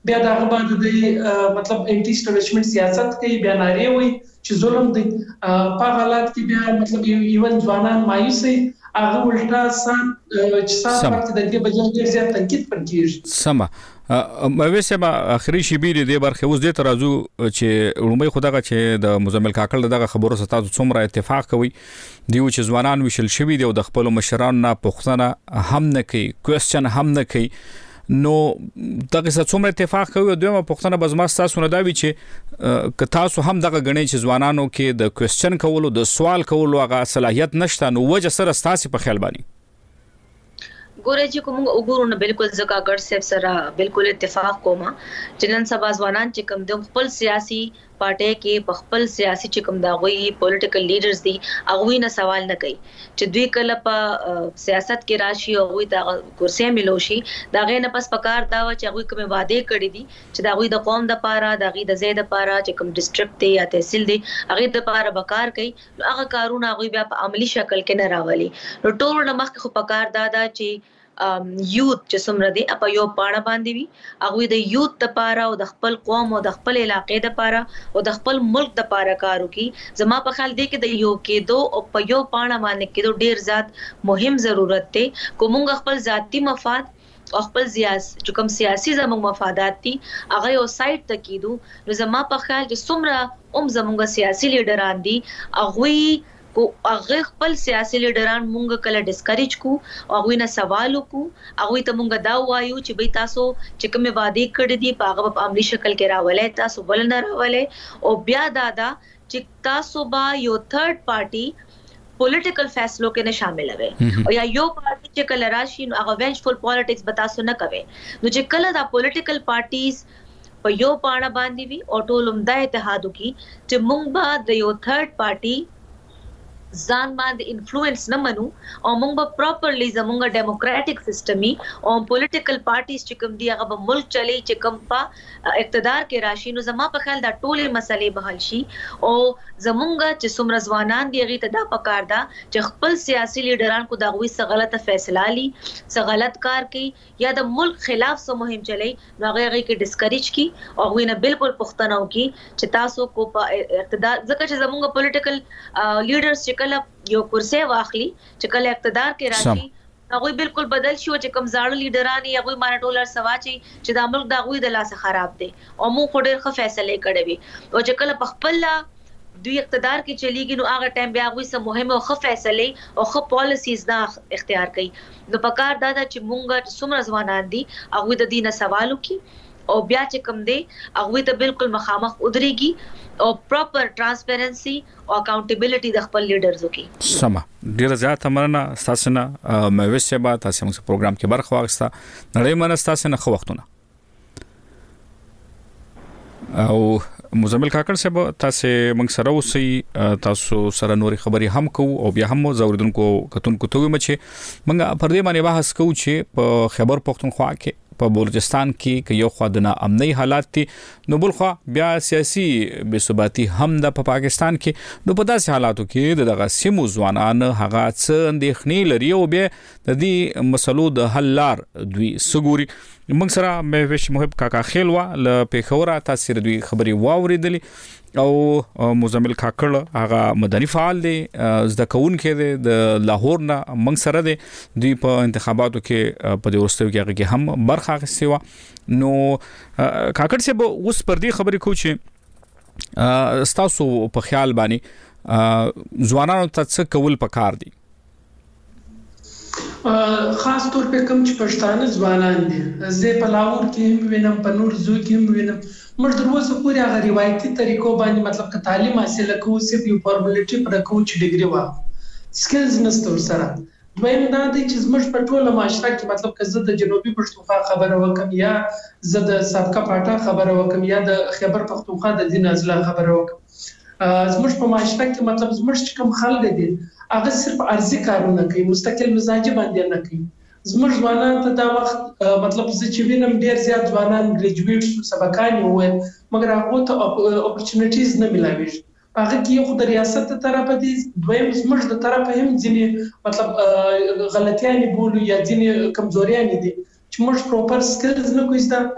بیا دا غبان د مطلب انټي اسټابلیشمنت سیاست کوي، بیا ناری وي چې ظلم دی. په حالات کې بیا مطلب ایون ځوانان مایوسي، هغه ولټا سات چې سات وخت د دې بجې ډیر زیات تنقید پر کیږي. سم مې سبا اخري شبیر دې برخه اوس دې ترازو چې لومړی خدغه چې د مزمل کاکل دغه خبرو ستاسو څومره اتفاق کوي دیو چې ځوانان وشل شوی دی او د خپل مشرانو نه پوښتنه هم نه کوي، کوېسچن هم نه کوي، نو دغه څومره اتفاق کوي. دویمه پوښتنه بزما تاسو نه دا وی چې ک تاسو هم دغه غنی چې ځوانانو کې د کوېسچن کولو د سوال کولو هغه صلاحیت نشته، نو وجه سره تاسو په خیال باندې ګورې چې کوم وګورو نه بالکل زکا ګډ سیب سره بالکل اتفاق کوم چې نن سبا ځوانان چې کوم د خپل سیاسي پارټي کې په خپل سیاسي چې کوم دا غوي پولیټیکل لیډرز دي هغه نه سوال نه کوي چې دوی کله په سیاست کې راشي او غوي د کرسي ملوشي دا غي نه پس پکار دا چې غوي کوم وعده کړی دي چې دا غوي د قوم د پاره دا غي د زید پاره چې کوم ډیسټریکټ دی یا تحصیل دی هغه د پاره بکار کوي، هغه کارونه غوي بیا په عملی شکل کې نه راولي. نو ټول نه مخ خو پکار دا دا چې یوت چې څومره دی په یو پاڼه باندې وي هغه د یوت د پاره او د خپل قوم او د خپل علاقې د پاره او د خپل ملک د پاره کارو کی. زما په خیال دی کې د یو کېدو او په یو پاڼه باندې کېدو ډیر زیات مهم ضرورت دی. کومه خپل ذاتی مفاد او خپل سیاسي کوم سیاسي زموږ مفادات دي هغه یو سایت ته کېدو. نو زما په خیال چې څومره هم زموږ سیاسي لیډران دي هغه کو هغه خپل سیاسي لیډران مونږ کله ډیسکریج کو او هغه نه سوال وکړو، هغه ته مونږ دا وایو چې به تاسو چې کومه وعده کړې دي په هغه په عملی شکل کې راولې، تاسو بل نه راولې او بیا دادا چې تاسو با یو تھرد پارټي پولیټیکل فیصلو کې نه شامل وي او یا یو پارټي چې کله راشي نو هغه وینجفل پالیټکس به تاسو نه کوي. نو چې کله دا پولیټیکل پارټیز په یو پاڼه باندې وي او ټول عمده اتحادو کې چې مونږ به د یو تھرد پارټي ځان باندې انفلوئنس نه منو او موږ به پراپرلی زموږ ډیموکراټک سیستمي او پولیټیکل پارټیز چې کوم دی هغه به ملک چلی چې کوم په اقتدار کې راشي. نو زما په خیال دا ټولې مسلې به حل شي او زموږ چې څومره ځوانان دی هغه ته دا پکار ده چې خپل سیاسي لیډران کو دا غوي څه غلطه فیصله لي، څه غلط کار کوي یا د ملک خلاف څه مهم چلی نو هغه هغه کې ډیسکریج کی او غوي نه بالکل پښتنه وکي چې تاسو کو په اقتدار ځکه چې زموږ پولیټیکل لیډرز چې کله یو کرسي واخلي چې کله اقتدار کې راشي هغه بالکل بدل شو چې کم زاړه لیډران یې هغه مانه ټولر سواچي چې د ملک د غوي د لاس خراب دي او مو خډر خ فیصله کړي وي او چې کله په خپل دوی اقتدار کې چلیږي نو هغه ټایم بیا غوي سم مهمه او خ فیصله او خ پالیسیز دا اختیار کړي. نو پکار دا چې مونږه څومره ځوانان دي هغه د دینه سوالو کې او بیا چې کوم دی هغه ته بالکل مخامخ ودرېږي او پراپر ترانسپیرنسي او اکاونټیبিলিټي د خپل لیډرزو کې. سم ډیر زیات مننه تاسو نه مې وسه با تاسو موږ پروګرام کې برخه واغسته نړۍ مننه تاسو نه خو وختونه او مزمل کاکړ صاحب تاسو موږ سره اوسئ تاسو سره نوري خبري هم کو او بیا هم زوردونکو کتونکو ته مچ موږ پر دې باندې بحث کوو چې په خیبر پختونخوا کې په بلوچستان کې کې یو خوا د امني حالات دي نو بل خوا بیا سیاسي بې ثباتی هم د پاکستان کې نو په داسې حالاتو کې دغه سیمو ځوانان هغه څه اندېښنې لري او بیا د دې مسلو د حل لار دوی سګوري. موږ سره مې وش محب کاکا خیلوا ل پیښور تاثیر دوی خبري واوریدلې او مزمل کاکړ هغه مدني فعال دی زده کون کې دی د لاهور نه موږ سره دی دوی په انتخاباتو کې په دې ورستو کې هم برخه اخیستې و. نو کاکړ صاحب اوس پر دې خبرې کو چې تاسو په خیال باندې ځوانانو ته څه کول پکار دي خاص طور په کوم چې پښتانه ځوانان دي زه په لاهور کې وینم په نور زو کې وینم مړ دروازه پورې هغه روایتي طریقو باندې مطلب ک تعلیم حاصل کوو سی یو فارمولیټي پر کوو چې ډیګري وا سکلز نستور سره دویم دا دی چې زموږ په ټوله معاشره کې مطلب که زه د جنوبي پښتونخوا خبره وکم یا زه د سابقه پاټا خبره وکم یا د خیبر پښتونخوا د دین ازلا خبره وکم زموږ په معاشره کې مطلب زموږ کوم خلک دي هغه صرف ارزي کارونه کوي مستقل مزاجي باندې نه کوي. زموږ ځوانان ته دا وخت مطلب زه چې وینم ډیر زیات ځوانان ګریجویټ سبقان وي مګر هغه ته اپورچونټیز نه ملاوي هغه کې خو د ریاست تر طرفه دي دویم زموږ د طرفه هم ځینې مطلب غلطیاں بولو یا ځینې کمزوریاں دي چې موږ پروپر سکلز نه کوو. دا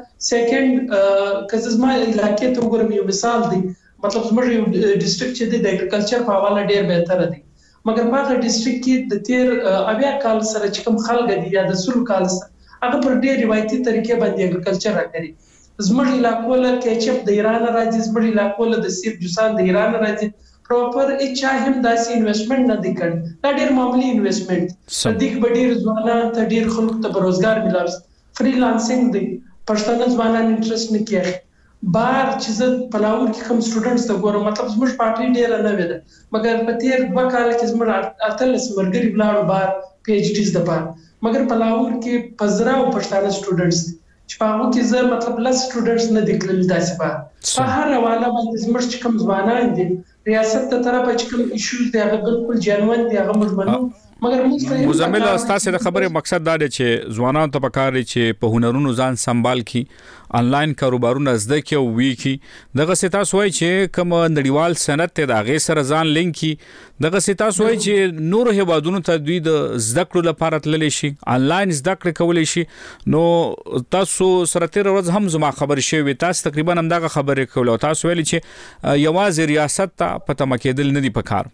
سیکنډ کزه زما علاقې ته وګورم یو مثال دی، مطلب زموږ یو ډیسټریکټ چې د اګریکلچر په حواله ډیر بهتره دی، مګر په هغه ډیسټریکټ کې د تیر اویا کال سره چې کوم خلک دي یا د سلو کال سره هغه پر ډیر روایتي طریقې باندې اګریکلچر راکړي. زموږ علاقو له کیچپ د ایران راځي، زموږ علاقو له د سیب جوسان د ایران راځي، پروپر اچا هم داسې انویسټمنټ نه دی کړی. دا ډیر معمولی انویسټمنټ صدیق بډیر ځوانان ته ډیر خلکو ته روزګار ملاوي، فریلانسینګ دی، پښتانه ځوانان انټرست نه کوي. بار چې زه په لاهور کې کوم سټوډنټس ته ګورم، مطلب زموږ پارټي ډیره نه وي ده، مګر په تیر دوه کال کې زموږ اتلس مرګري بلاړو بار پی ایچ ډیز د بار، مګر په لاهور کې پزرا او پښتانه سټوډنټس چې په هغه کې زه مطلب لس سټوډنټس نه دکلل داسې بار په هر حواله باندې زموږ چې کوم ځوانان دي ریاست ته طرفه چې کوم ایشوز دی هغه بالکل جنون دی، هغه مجمنو. مګر مزمل استاد د خبره مقصد دا دی چې ځوانان ته پکار دي چې په هنرونو ځان سنبال کی، انلاین کاروبارونه زده کی او وی کی. دغه ستا سوای چې کوم نړیوال صنعت ته د هغه سره ځان لینک کی. دغه ستا سوای چې نور هیوادونو ته دوی د زده کړو لپاره تللی شي، انلاین زده کړې کولای شي. نو تاسو سره تیر ورځ هم زما خبر شوی، تاسو تقریبا هم دغه خبره کوله، تاسو ویل چې یوازې ریاست ته پته مکیدل نه دی پکار.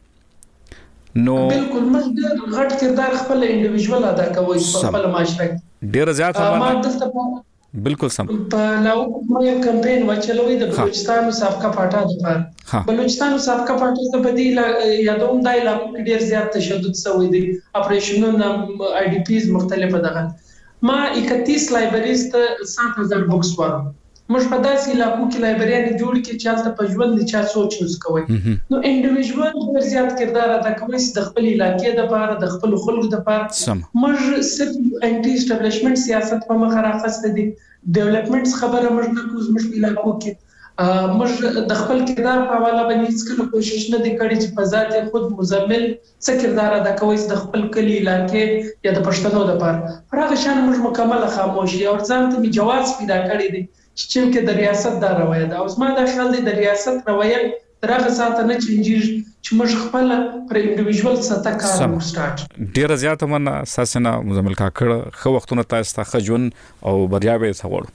نو بالکل موږ ډېر غټ کردار خپل انډیویډوال ادا کوي په خپل معاشره کې، ډېر زیات ما دلته بالکل سم په لاهور کې یو کمپاین وچلوي د بلوچستان سابقه پټا لپاره. بلوچستان سابقه پټا د بدیل یادوم دای لا ډېر زیات تشدد شوی دی، اپریشنونه آی ډی پیز مختلفه دغه. ما اکتیس لایبرریز ته سات هزار بوکس ورم. موږ په داسې علاقو کې لایبرریانې جوړ کې چې هلته په ژوند چا سوچ نه کوي. نو انډیویډوال ډېر زیات کردار ادا کوي د خپل علاقې لپاره، د خپل خلکو لپاره. موږ صرف انټي اسټابلیشمنت سیاست په مخ راخسته دي، ډیولپمنټس خبره موږ نه کوو زموږ په علاقو کې. موږ د خپل کردار په حواله باندې هیڅکله کوشش نه دی کړی چې په ذات خود مزمل څه کردار ادا کوي د خپل کلی علاقې یا د پښتنو لپاره. پر هغه شان موږ مکمل خاموش یو ځان ته جواز پیدا کړی دی چې چې د ریاست دا روایت ده. اوس ما دا خیال دی د ریاست روایت تر هغه ساعت نه چینجیږي چې موږ خپل پر انډیویډوال سطح کار وکړو. ډیر زیات مننه ساسنه مزمل کاکړ، خو وختونه تاسو ته خجون او بریاوي څغور.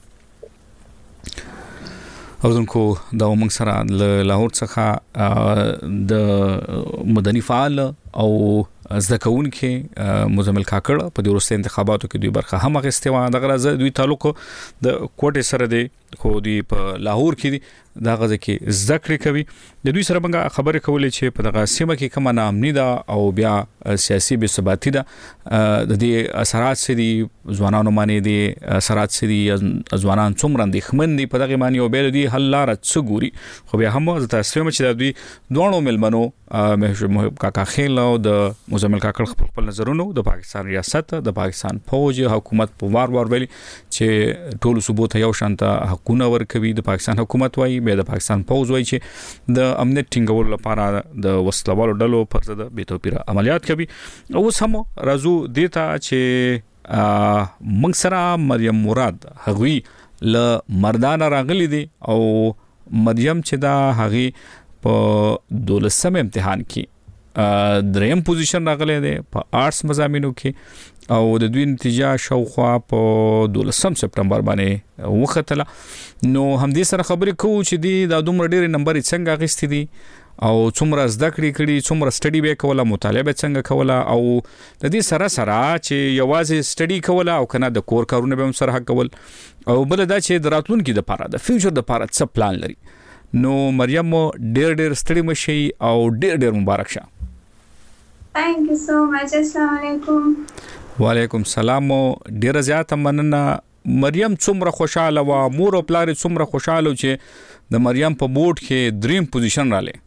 اوردونکو دا موږ سره له لاهور څخه د مدني فعال او زده کوونکي مزمل کاکړ په د وروستي انتخاباتو کې دوی برخه هم اخیستې و. دغه راځي دوی تعلق د کوټې سره دی، خو دوی په لاهور کې دي، دا غزه کې زده کړې کوي. د دوی سره موږ خبرې کولې چې په دغه سیمه کې کومه ناامني ده او بیا سیاسي بې ثباتي ده، د دې اثرات څه دي، ځوانانو باندې دي اثرات څه دي، ځوانان څومره اندېښمن دي په دغه باندې او بیا دي حل لاره څه ګوري. خو بیا هم زه تاسو ته چې دوی دوه ملمنو محب کاکا خیل او د مزمل کاکړ خپل خپل نظرونو د پاکستان ریاست، د پاکستان فوج، حکومت په وار وار ویلي چې ټول صوبو ته یو شانته حقونه ورکوي. د پاکستان حکومت وایي، بیا د پاکستان فوج وایي چې د امنیت ټینګولو لپاره د وسلوالو ډلو پر ضد بې توپیره عملیات کوي. اوس هم راځو دیتا چې موږ سره مریم مراد هغوی له مردان راغلي دي او مریم چې دا هغوی په دولسم امتحان کې دریم پوزیشن راغلی دی په آرټس مضامینو کې او د دوی نتیجه شاوخوا په دولسم سپټمبر باندې وختله. نو همدې سره خبرې کوو چې دی دا دومره ډېرې نمبر څنګه اخیستې دي او څومره زده کړې کړي، څومره سټډي به کوله، مطالعه به څنګه کوله، او د دې سره سره چې یوازې سټډي کوله او کنه د کور کارونه به هم سره کول، او بل دا چې د راتلونکي لپاره د فیوچر لپاره څه پلان لري. نو مریم ډېر ډېر ستړي مشي او ډېر ډېر مبارک شه. Thank you so much. Assalamu alaikum. وعلیکم السلام. ډیره زیاته مننه. مریم څومره خوشاله و، مور او پلار څومره خوشاله چې د مریم په بورډ کې دریم پوزیشن رااله؟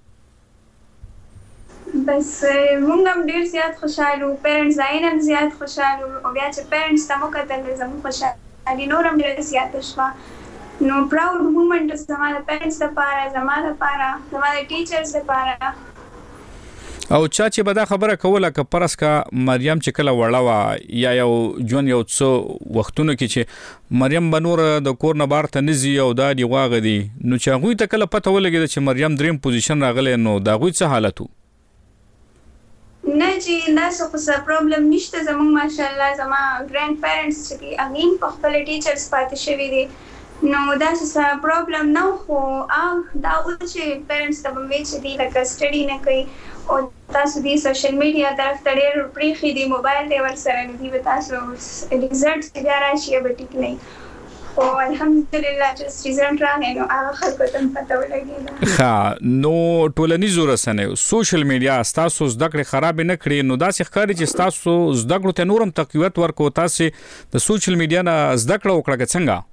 بس موږ هم ډیر زیات خوشاله وو، پیرنټس زاین هم زیات خوشاله وو، او بیا چې پیرنټس ته مو کتل زموږ خوشاله نور هم ډیر زیات شوه. نو پراود مومنت زما د پیرنټس لپاره، زما لپاره، زما د ټیچرز لپاره. او چا چې به دا خبره کوله که پرس کا مریم چې کله وړه وه یا یو جون یو څو وختونو کې چې مریم به نور د کور نه بار ته نزي او دا دی غواغه دي، نو چې هغوی ته کله پته ولګېده چې مریم دریم پوزیشن راغلی، نو د هغوی څه حالت و؟ نه چې دا څه پرابلم نشته زموږ ماشاءالله زما ګرانډ پیرنټس چې دي هغوی په خپل ټیچرز پاتې شوي دي نو داسې څه پرابلم نه خو دا اوس چې پیرنټس ته به مې چې دي لکه سټډي نه کوي او تاسو دې سوشل میډیا طرف ته ډېر پرېښي دي موبایل دی ورسره نو دي به تاسو ریزلټ چې بیا راشي به ټیک نه او الحمدلله چې ریزلټ راغی نو هغه خلکو ته هم پته ولګېده. ښه نو ټولنیزو رسنیو سوشل میډیا ستاسو زده کړې خرابې نه کړي نو داسې ښکاري چې ستاسو زده کړو ته نور هم تقویت ورکړو تاسې د سوشل میډیا نه زده کړه وکړه که څنګه؟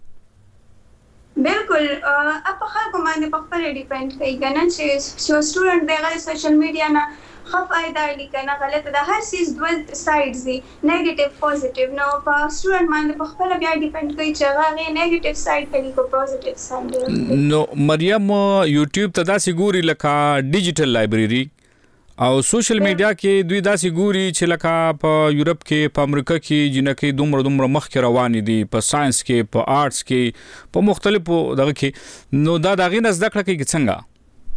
بالکل په خلکو باندې په خپله ډیپینډ کوي که نه چې یو سټوډنټ دی هغه د سوشل میډیا نه ښه فایده اخلي که نه غلطه ده هر څیز دوه سایډز دي نیګیټیو پوزیټیو نو په سټوډنټ باندې په خپله بیا ډیپینډ کوي چې هغه هغې نیګیټیو سایډ کوي که پوزیټیو سایډ. نو مریم یوټیوب ته داسې ګوري لکه ډیجیټل لایبرري او سوشل میډیا کې دوی داسې ګوري چې لکه په یورپ کې په امریکا کې جنکې دومره دومره مخکې روانې دي په ساينس کې په آرټس کې په مختلفو دغه کې نو دا د هغې نه زده کړه کوي که څنګه؟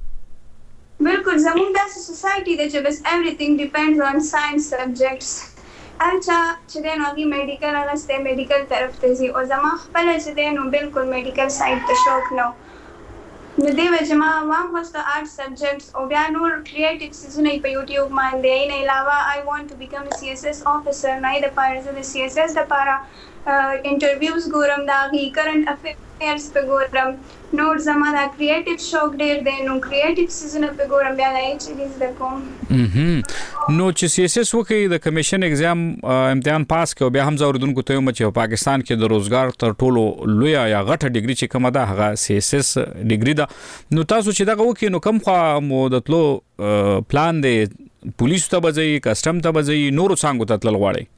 بالکل زموږ داسې سوسایټي ده چې بس everything depends on science subjects هر چا چې دی نو هغوی میډیکل اخیستی میډیکل طرف ته ځي او زما خپله چې دی نو بالکل میډیکل سایډ ته شوق نه نو دې وجې ما واخیسته آرټس سبجیکټس او بیا نور کریټیو څیزونه یې په یوټیوب باندې هغې نه علاوه آی وانټ ټو بیکم سی ایس ایس آفیسر نو هغې دپاره زه د سی ایس ایس دپاره انټرویوز ګورم د هغې کرنټ افیرز په ګورم نور زما دا کریټیو شوق ډېر دی نو کریټیو څیزونه په ګورم بیا د هغې چې دې زده کوم. نو چې سی ایس ایس وکړي د کمیشن اگزام امتحان پاس کړي او بیا هم زه اورېدونکو ته وایم چې په پاکستان کې د روزګار تر ټولو لویه یا غټه ډیګري چې کومه ده هغه سی ایس ایس ډیګري ده نو تاسو چې دغه وکړي نو کوم خوا مو د تلو پلان دی پولیسو ته به ځئ کسټم ته به ځئ نورو څانګو ته تلل غواړئ؟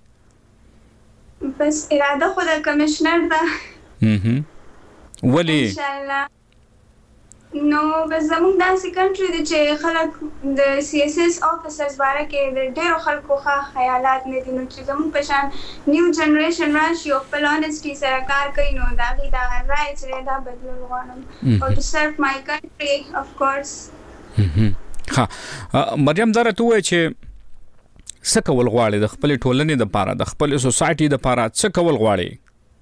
بس اراده خو د کمشنر ده ولې؟ انشاءالله نو بس زموږ داسې کنټري دی چې خلک د سی ایس ایس آفیسرز باره کې د ډېرو خلکو ښه خیالات نه دي نو چې زموږ په شان نیو جنریشن راشي او خپل آنسټي سره کار کوي نو د هغې دا رای چې دی دا بدلول غواړم او ټو سرف مای کنټري اف کورس. ښه مریم دا راته ووایه چې څه کول غواړې د خپلې ټولنې دپاره د خپلې سوسایټي دپاره څه کول غواړې؟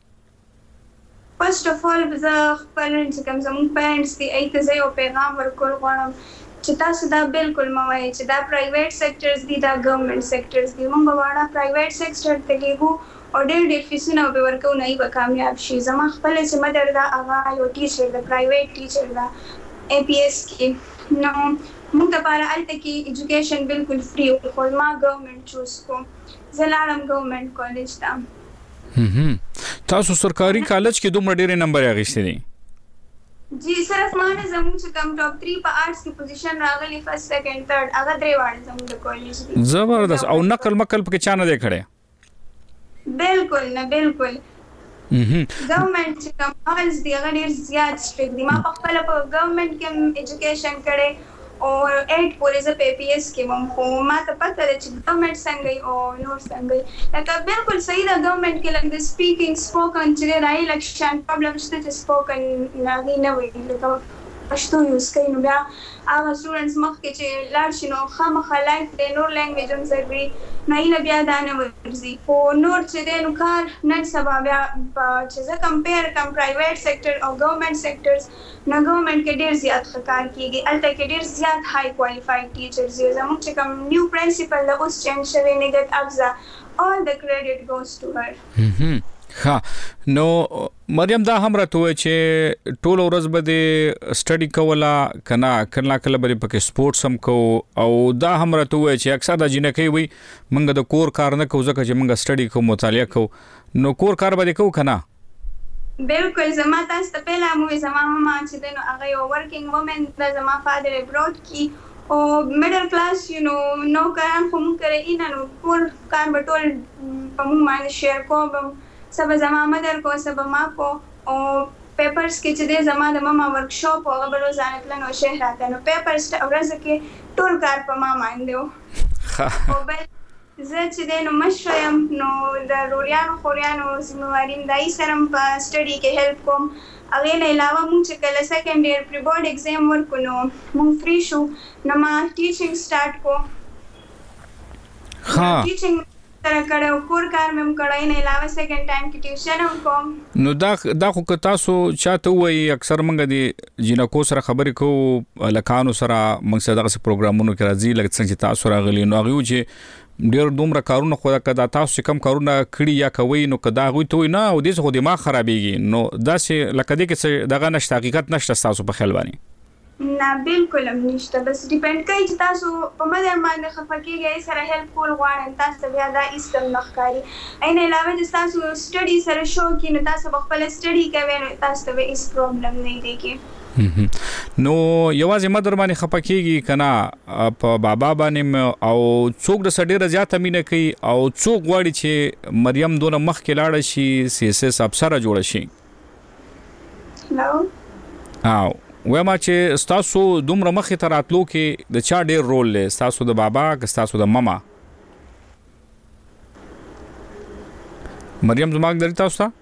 فرست اف اول زه خپل چې کوم زموږ پیرنټس دي هغوی ته زه یو پیغام ورکول غواړم چې تاسو دا بالکل مه وایئ چې دا پرایویټ سیکټرز دي دا ګورنمنټ سیکټرز دي موږ به واړه پرایویټ سیکټر ته کېږو او ډېر ډېر فیسونه به ورکوو نو هغوی به کامیاب شي. زما خپله چې مدر ده هغه یو ټیچر ده پرایویټ ټیچر ده اے پی ایس کې نو موږ دپاره هلته کې ایجوکیشن بالکل فری و خو ما ګورنمنټ چوز کو زه لاړم ګورنمنټ کالج ته. تاسو سرکاري کالج کې دومره ډېرې نمبرې اخیستې دي؟ جی صرف ما نه زموږ چې کوم ټاپ تھری په آرټس کې پوزیشن راغلی فرست سیکنډ تھرډ هغه درې واړه زموږ د کالج دي. زبردست. او نقل مقل پکې چا نه دی کړی؟ بالکل نه بالکل ګورنمنټ چې کوم هالز دي هغه ډېر زیات سټریک دي. ما په خپله په ګورنمنټ کې هم ایجوکیشن کړی او ایټ پورې زه په اے پی ایس کې وم خو ما ته پته ده چې ګورنمنټ څنګه وي او نور څنګه وي لکه بالکل صحیح ده ګورنمنټ کې لکه د سپیکینګ سپوکن چې دی د هغې لږ شان پرابلم شته چې سپوکن هغې نه وي لکه پښتو یوز کوي نو بیا هغه سټوډنټس مخکې چې لاړ شي نو خامخا لایف دی نور لینګویج هم ضروري نو هغې له بیا دا نه ورځي خو نور چې دی نو کار نن سبا بیا چې زه کمپیر کړم پرایویټ سیکټر او ګورنمنټ سیکټرز نو ګورنمنټ کې ډېر زیات ښه کار کېږي هلته کې ډېر زیات های کوالیفاید ټیچرز دي زموږ چې کوم نیو پرنسپل ده اوس چینج شوی نګت افزا all the credit goes to her. ها نو مریم دا هم راته وایي چې ټوله ورځ به دې سټډي کوله که نه کله کله به دې پکې سپورټس هم کوو او دا هم راته وایي چې اکثر دا جینکۍ وایي موږ د کور کار نه کوو ځکه چې موږ سټډي کوو مطالعه کوو نو کور کار به دې کوو که نه؟ بالکل زما تاسو ته پهله هم ووایي زما ماما چې دی نو هغه یو ورکینګ وومن ده زما فادر ابراډ کی او میډل کلاس یو نو نوکران خو موږ کړی نه نو کور کار به ټول په موږ باندې شیر کوم سبا زما مدر کو سبا ما کو او پیپرز کې چې دی زما د ماما ورکشاپ هغه به روزانه تلن او شهر راته نو پیپرز ورځ کې ټول کار په ما باندې و او بل زه چې دی نو مشره یم نو د روریانو خوریانو ذمهواري م د هغوی سره هم په سټډي کې هیلپ کوم هغې نه علاوه موږ چې کله سیکنډ ایئر پری بورډ اگزام ورکړو نو موږ فری شو نو ما ټیچینګ سټارټ کو ها ټیچینګ سره کړو کور کار مې کړای نه علاوه سیکنډ ټایم کې ټیوشن هم کوم. نو دا دا خو که تاسو چاته وای اکثر منګه دي جنکو سره خبرې کو لکانو سره موږ سره دغه پروګرامونو کې راځي لکه څنګه چې تاسو راغلی نو هغه چې ډیر دومره کارونه خو دا تاسو کم کارونه کړی یا کوي نو کدا غوي ته نه او دې خو دماغ خرابېږي نو دا چې لکه دې کې دغه نشته حقیقت نشته تاسو په خیال باندې. نه بالکل هم نشته بس ډیپند کوي چې تاسو په مده باندې خفقېږئ سره هیلپ کول غواړئ تاسو بیا دا ایستم نخکاری این علاوه چې تاسو سټډي سره شو کې نو تاسو خپل سټډي کوئ نو تاسو به هیڅ پرابلم نه دیږي. نو یوازې مدر باندې خپکیږي کنه په بابا باندې او څوک د سړي زیاته مینه کوي او څوک غواړي چې مریم دونه مخ کې لاړ شي سی اس اس افسر جوړ شي. نو او وېما چې تاسو دومره مخ ته راتلو کې د چا ډېر رول لري تاسو د بابا که تاسو د ماما؟ مریم زماګ درې تاسو ته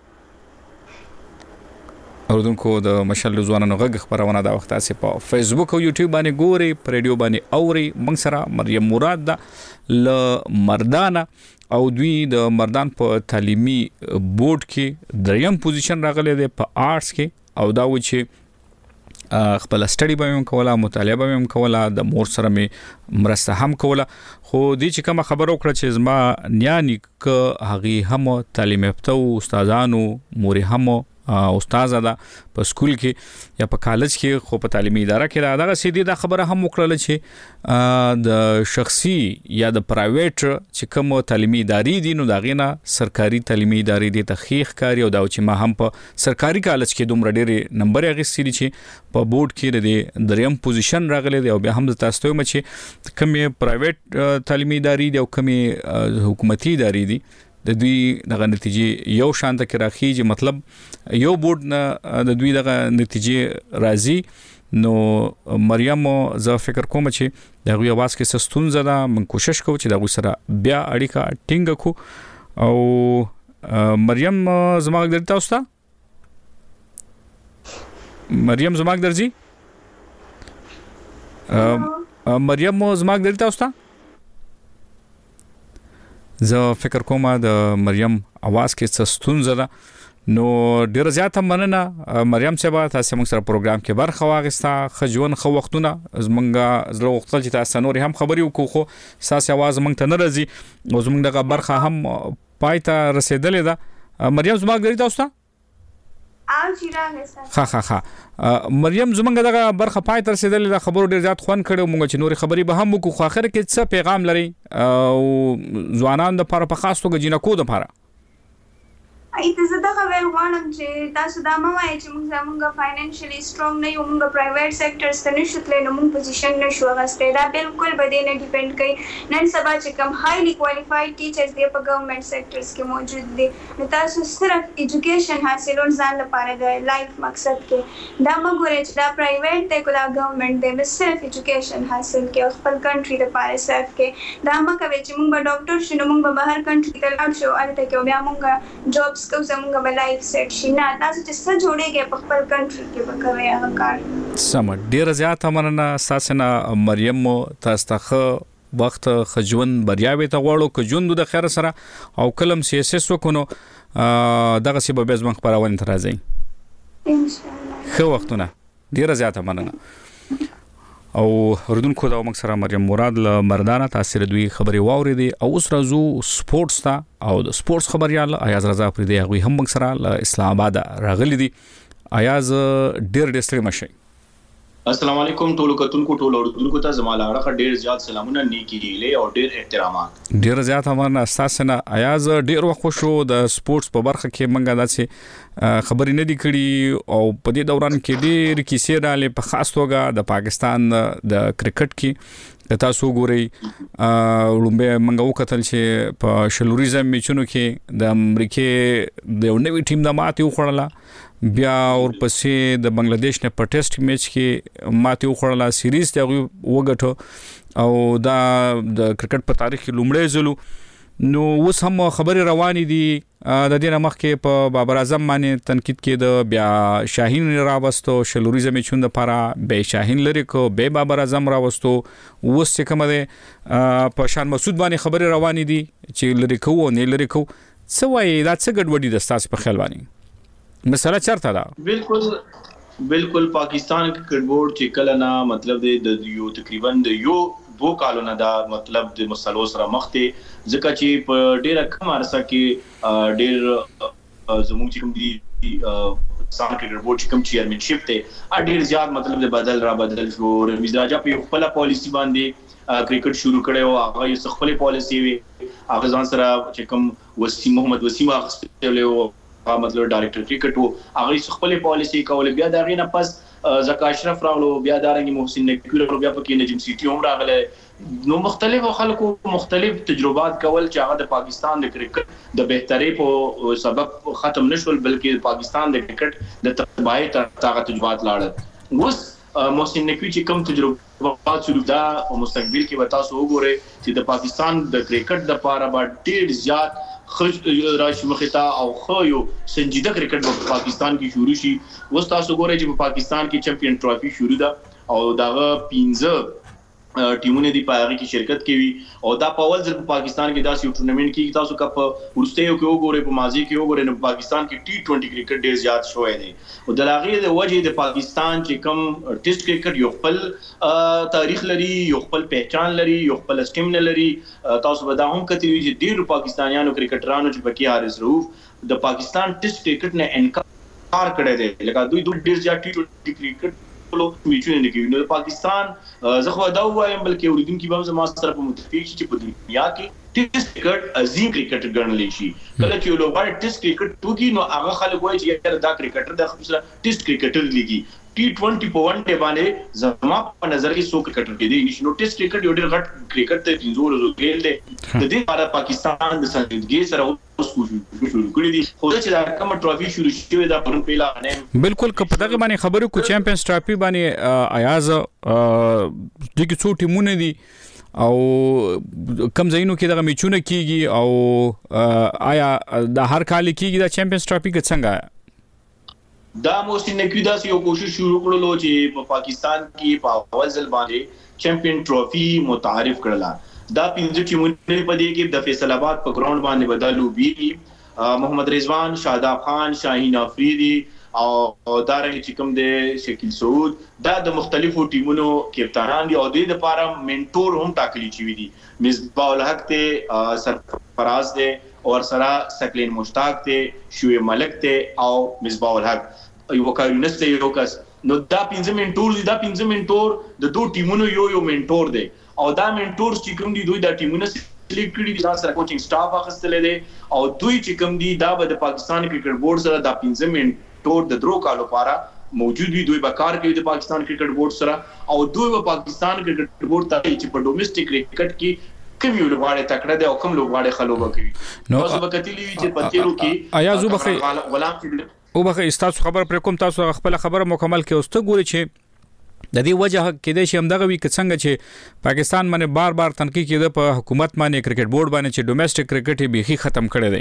اوردونکو د مشال ځوانانو غږ خبرونه دا وخت اسې په فیسبوک او یوټیوب باندې ګوري په ریډیو باندې اوري موږ سره مریم مراد ده ل مردانه او دوی د مردان په تعلیمي بورډ کې دریم پوزیشن راغلی دی په آرټس کې او دا و چې خپل سټډي به هم کوله مطالعه به هم کوله د مور سره مې مرسته هم کوله خو دې چې کوم خبر وکړه چې زما نیانی ک هغه هم تعلیم یافته استادانو مور هم استاد ده په سکول کې یا په کالج کې خو په تعلیمي اداره کې دا سیدی دا خبره هم وکړه چې د شخصي یا د پرایویټ چې کوم تعلیمي ادارې دي نو دا غینه سرکاري تعلیمي ادارې دي تحقیق کوي او دا چې ما هم په سرکاري کالج کې دومره ډېر نمبر اغستې دي چې په بورډ کې د دریم پوزیشن راغلی دی او بیا هم د تاسو ته چې کومې پرایویټ تعلیمي ادارې دي او کومې حکومتي ادارې دي د دوی دغه نتیجې یو شان ته راخیږي مطلب یو بورډ نه د دوی دغه نتیجې راځي نو مریم زه فکر کوم چې دغه आवाज کې سستون زده من کوشش کوم چې دغه سره بیا اړیکه ټینګ کو او مریم زماګ درته تاسو مریم زماګ درځي مریم زماګ درته تاسو زه فکر کوم د مریم आवाज کې څه ستونزه ده نو ډیر زیاته مننه مریم صاحب تاسو موږ سره پروګرام کې برخه واغستا خجون خو وختونه زمونږه زړه وختل چې تاسو نور هم خبري وکړو خو تاسو आवाज موږ ته نه راځي او زمونږ دغه برخه هم پایته رسیدلې ده. مریم زموږ غری تاسو ته او چیرې ها ها ها مریم زمونږ دغه برخه پای تر رسیدلې ده خبرو ډیر زیات خوان کړو موږ چې نوري خبري به هم وکړو خو اخر کې څه پیغام لري او ځوانان د لپاره په خاص توګه جنکو د لپاره ایته زه دا ویل غواړم چې تاسو دا مو وایي چې موږ زموږ فاینانشلی سترونګ نه یو موږ پرایویټ سېکټرز ته نشو تللی نو موږ پوزیشن نشو غوښتلی دا بالکل به دې نه ډیپند کوي نن سبا چې کوم هایلی کوالیفاید ټیچرز دی په ګورنمنت سېکټرز کې موجود دي نو تاسو صرف ایجوکیشن حاصلول ځان لپاره د لایف مقصد کې دا موږ ګورئ چې دا پرایویټ دی کله ګورنمنت دی بس صرف ایجوکیشن حاصل کې او خپل کنټري لپاره صرف کې دا مکه چې موږ به ډاکټر شو نو موږ به بهر کنټري ته لاړ شو البته کې بیا موږ جابس کو زموږ به لایف سیټ شي نه تاسو چې څه جوړیږي په خپل کنټري کې به کوي هغه کار سم ډیر زیاته مننه ساسنه مریم تاسو ته وخت خجون بریاوي ته غواړو که ژوند د خیر سره او کلم سیاست وکونو دغه سی به زموږ خبرونه تر راځي ان شاء الله خو وختونه ډیر زیاته مننه او ردونکو دا موږ سره مریم مراد له مردانه تاثیر دوی خبري واوري او اوس راځو سپورتس ته او د سپورتس خبريال ایاز رضا پر دی هغه هم موږ سره له اسلام آباد راغلي دي ایاز ډیر ډیر ستړي مشه السلام علیکم ټولو کتونکو ټولو اردوونکو ته زموږ لاړه ډیر زیات سلامونه نیکی هیله او ډیر احترامات ډیر زیات امر اساسنه ایاز ډیر وخت شو د سپورتس په برخه کې منګه داسې خبرې نه دي کړي او په دې دوران کې ډیر کیسې رااله په خاص توګه د پاکستان د کرکټ کې تاسو ګورئ لومبه منګه وکتل چې په شلوریزم میچونو کې د امریکای د یو نوې ټیم د ماتې وخړله بیا ورپسې د بنگلاديش نه په ټیسټ میچ کې ماتې وخړله سیریز ته وګټو او دا د کرکټ په تاریخ کې لومړی ځلو نو اوس هم خبرې روانې دي د دې نه مخکې په بابر اعظم باندې تنقید کېده، بیا شاهین راوستو شلوریزم چوند لپاره به شاهین لري کو به بابر اعظم راوستو. اوس چې کومه ده په شان مسعود باندې خبرې روانې دي چې لري کو او نه لري کو. څه وایي دا څه ګډوډي د ستاسو په خیال باندې مسله چرته ده؟ بالکل بالکل پاکستان کرکټ بورډ چې کله نه مطلب د یو تقریبا د یو دو کالونه دا مطلب د مسلو سره مخ ته ځکه چې په ډیره کم عرصه کې ډیر زموږ چې کوم دي سان کرکټ بورډ چې کوم چیرمنشپ ته ډیر زیات مطلب د بدل را بدل شو. رمیز راجا په خپل پالیسی باندې کرکټ شروع کړي او هغه یې خپل پالیسی وي هغه ځان سره چې کوم وسیم محمد وسیم اخستل او هغه مطلب ډایریکټر کرکټ او هغه خپل پالیسی کول. بیا دا غي نه پس زکا اشرف راولو، بیا دارنګ محسن نقوی راولو، بیا پکې نجم سیټي هم راغله. نو مختلف خلکو مختلف تجربات کول چې هغه د پاکستان د کرکټ د بهتري په سبب ختم نشول بلکې پاکستان د کرکټ د تباہي تر تجربات لاړل. اوس محسن نقوی چې کوم تجربات شروع دا او مستقبل کې وتا سو وګوره چې د پاکستان د کرکټ د لپاره با ډیر زیات خج راشي مختا او خو یو سنجیده کرکټ په پاکستان کې شروع شي. اوس تاسو ګورئ چې په پاکستان کې چمپیون ټرافي شروع ده او داغه پنځه ټیمونه دی په هغه کې شرکت کوي او دا په اول ځل په پاکستان کې داسې یو ټورنمنت کې تاسو کا په ورستیو کې وګورئ په ماضي کې وګورئ نو پاکستان کې ټي ټوئنټي کرکټ ډیر زیات شوی دی او د لاغې د وجې د پاکستان چې کوم ټیسټ کرکټ یو خپل تاریخ لري، یو خپل پہچان لري، یو خپل سټیمنا لري. تاسو به دا هم کتلی چې ډیر پاکستانیانو کرکټرانو چې پکې حارث رؤوف د پاکستان ټیسټ کرکټ نه انکار کړی دی، لکه دوی دوی ډیر زیات ټي ټوئنټي کرکټ میچونه نه کوي. نو پاکستان زخه دا وایم بلکې اوریدونکو به زما سره په متفق شي چې په دنیا کې ټیسټ کرکټ عظیم کرکټ ګڼل شي. کله چې یو لوګار ټیسټ کرکټ توګي نو هغه خلک وایي چې دا کرکټر د خپل ټیسټ کرکټر لګي. ټي ټوئنټي په ون ډے باندې زما په نظر کې سو کرکټر کې دی نشي. نو ټیسټ کرکټ یو ډېر غټ کرکټ ته پنځور زو ګیل دی د دې لپاره پاکستان د سنجیدګۍ سره اوس شروع کړی دی. خو چې دا کوم ټرافي شروع شوی دا پرون پیلا نه بالکل که په دغه باندې خبرو کو چمپیونز ټرافي باندې ایاز د کی څو ټیمونه دي او کم ځایونو کې دغه میچونه کیږي او آیا د هر کال کیږي د چمپیونز ټرافي کې څنګه دا محسن نقوی دا یو کوشش شروع کړلو چې په پاکستان کې په اول ځل باندې چمپیون ټرافي متعارف کړل. دا پنځه ټیمونه په دې کې د فیصل آباد په ګراوند باندې بدلو بي محمد رضوان، شاداب خان، شاهین افریدي او دارنګ چې کوم د شکیل سعود دا د مختلفو ټیمونو کپتانان دي او د لپاره منټور هم ټاکلي شوی دي. مصباح الحق ته سرفراز دي اور سرا سکلین مشتاق ته شویب ملک ته او مصباح الحق یو کارونس ته یو کس. نو دا پنځه منټور دي، دا پنځه منټور د دوه ټیمونو یو یو منټور دی او دا منټور چې کوم دي دوی دا ټیمونه سلیکټ کړي دي، ځان سره کوچینګ سټاف اخیستل دي او دوی چې کوم دي دا به د پاکستان کرکټ بورډ سره دا پنځه منټور د درو کالو لپاره موجود وي. دوی به کار کوي د پاکستان کرکټ بورډ سره او دوی به پاکستان کرکټ بورډ ته چې په ډومېسټک کرکټ کې کوم یو لوبغاړي تکړه دی او کوم لوبغاړي خلوبه کوي. نو تاسو به کتلی چې په تیرو کې آیا زو بخې غلام او بخې تاسو خبر پر کوم تاسو خپل خبره مکمل کې اوسته ګوري چې د دې وجه کې د شم دغه وی څنګه چې پاکستان باندې بار بار تنقید کېده په حکومت باندې کرکټ بورډ باندې چې ډومېسټک کرکټ به ختم کړی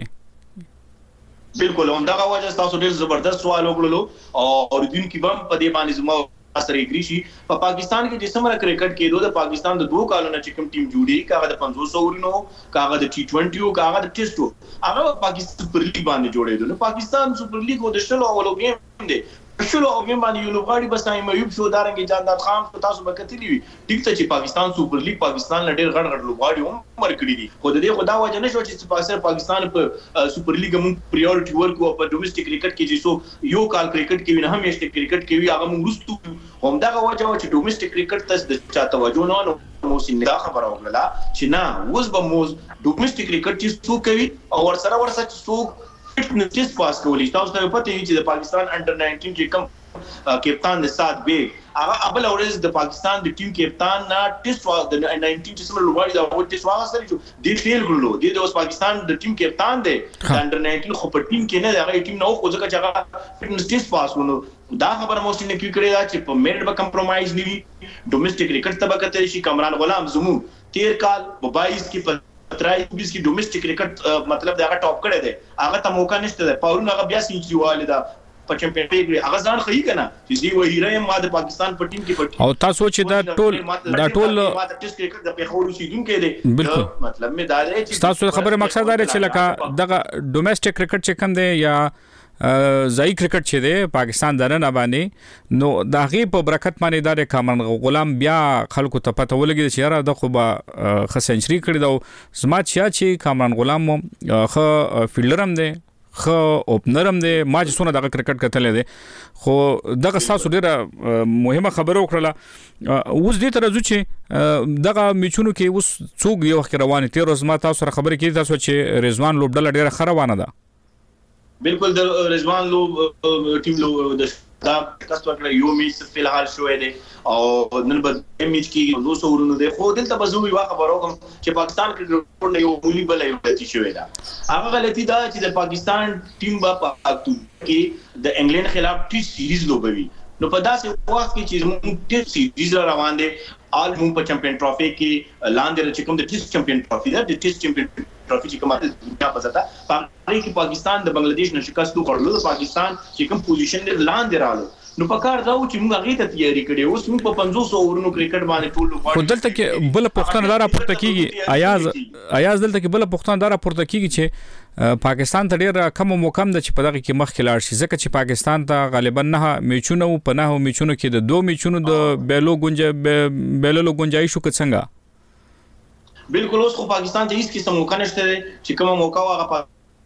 دی. بالکل هم دغه وجه تاسو ډېر زبردست سوال وکړلو او اوریدونکو هم په دې باندې زما سره اګری شي. په پاکستان کې چې سمره کرکټ کې دوه د پاکستان د دوه کالونو چې کوم ټیم جوړي کاغه د پنځوس اورینو کاغه د ټي ټوئنټي او کاغه د ټیسټو هغه پاکستان سپر لیګ باندې جوړېدل. نو پاکستان سپر لیګ او د شلو اولو گیم دی شلو او گیم باندې یو لوبغاړي بس ایم ایوب شو دارنګ جانداد خان تاسو به کتلی وي ټیک ته چې پاکستان سپر لیګ پاکستان لډیر غړ غړ لوبغاړي هم مرکړي دي. خو د دې خدا وجه نشو چې پاکستان پاکستان په سپر لیګ مون پریورټي ورکو په ډومېسټک کرکټ کې چې سو یو کال کرکټ کې نه هم یشت کرکټ کې وی هغه مون رستو هم دغه وجه چې ډومېسټک کرکټ ته د چا توجه نه نو موسم دا خبره وکړه چې نه اوس به موز ډومېسټک کرکټ چې سو کوي او ور سره ور سره سو فټنس پاس کولی. تاسو ته پته وي چې د پاکستان انډر ناینټین چې کوم کپتان د سات بیگ هغه ابل اورز د پاکستان د ټیم کپتان نه ټیسټ وا د ناینټین چې سمره لوبغاړي دا و ټیسټ واغستل شو دی فیل کړلو دی د اوس پاکستان د ټیم کپتان دی د انډر ناینټین خو په ټیم کې نه هغه ټیم نو خو ځکه چې هغه فټنس ټیسټ پاس ونه دا خبره مو سینه کې کړی دا چې په میرټ به کمپرمایز نیوي ډومېسټک کرکټ ته به کتل شي. کمران غلام زمو تیر کال په باییس کې په ترای بیس کې ډومېسټک کرکټ مطلب دا ټاپ کړی دی هغه ته موقع نشته ده پاورونه هغه بیا سینچري والدا په چمپیون لیګ هغه ځان خي کنه چې دی وهیره ما د پاکستان په ټیم کې پټ او تاسو چې دا ټول دا ټول ما د ټیسټ کرکټ د پیښور اوسیدونکو دی مطلب می دا دی چې تاسو خبره مقصد دا چې لکه دغه ډومېسټک کرکټ چې کوم دی یا ځای کرکټ چې دی پاکستان درنه باندې نو د هغې په برکت باندې دا د کامران غلام بیا خلکو ته پته ولګېده چې یاره د خو به ښه سنچري کړې ده او زما چې چې کامران غلام ښه فیلډر هم دی ښه اوپنر هم دی ما چې څونه دغه کرکټ کتلی دی خو دغه ستاسو ډېره مهمه خبره وکړله اوس دې ته راځو چې دغه میچونو کې اوس څوک یو وخت روان دي تېر ورځ ما تاسو سره خبرې کړې تاسو چې رضوان لوبډله ډېره ښه روانه ده بالکل د رضوان لو ټیم لو د دا کاست ورکړه یو میچ په الحال شوې دي او نن په میچ کې نو څورونو دي خو دلته بزوي وا خبرو کوم چې پاکستان کې نه یو مولي بل یو غلطي شوې ده هغه غلطي دا چې د پاکستان ټیم با پاکستان کې د انګلند خلاف ټي سیریز لوبوي نو په داسې وخت کې چې موږ ټي سیریز روان دي آل موږ په چمپیون ټرافي کې لاندې چې کوم د ټیسټ چمپیون ټرافي ده د ټیسټ چمپیون ټرافي چې کومه دنیا په ځتا په کې پاکستان د بنگلاديش نه شکست وکړلو پاکستان چې کوم پوزیشن لاندې رالو نو په کار دا و چې موږ هغه ته تیاری کړې اوس موږ په پنځوس اورونو کرکټ باندې ټول وړو خو دلته کې بل پښتون دارا پورته کیږي ایاز ایاز دلته کې بل پښتون دارا پورته کیږي چې پاکستان ته ډیر کم موقع ده چې په دغه کې مخ کلاړ شي ځکه چې پاکستان ته غالبا نه میچونو په نه میچونو کې د دوه میچونو د بیلو گنجا بیلو گنجایش کو څنګه بالکل اوس خو پاکستان ته هیڅ قسم موقع نشته چې کومه موقع هغه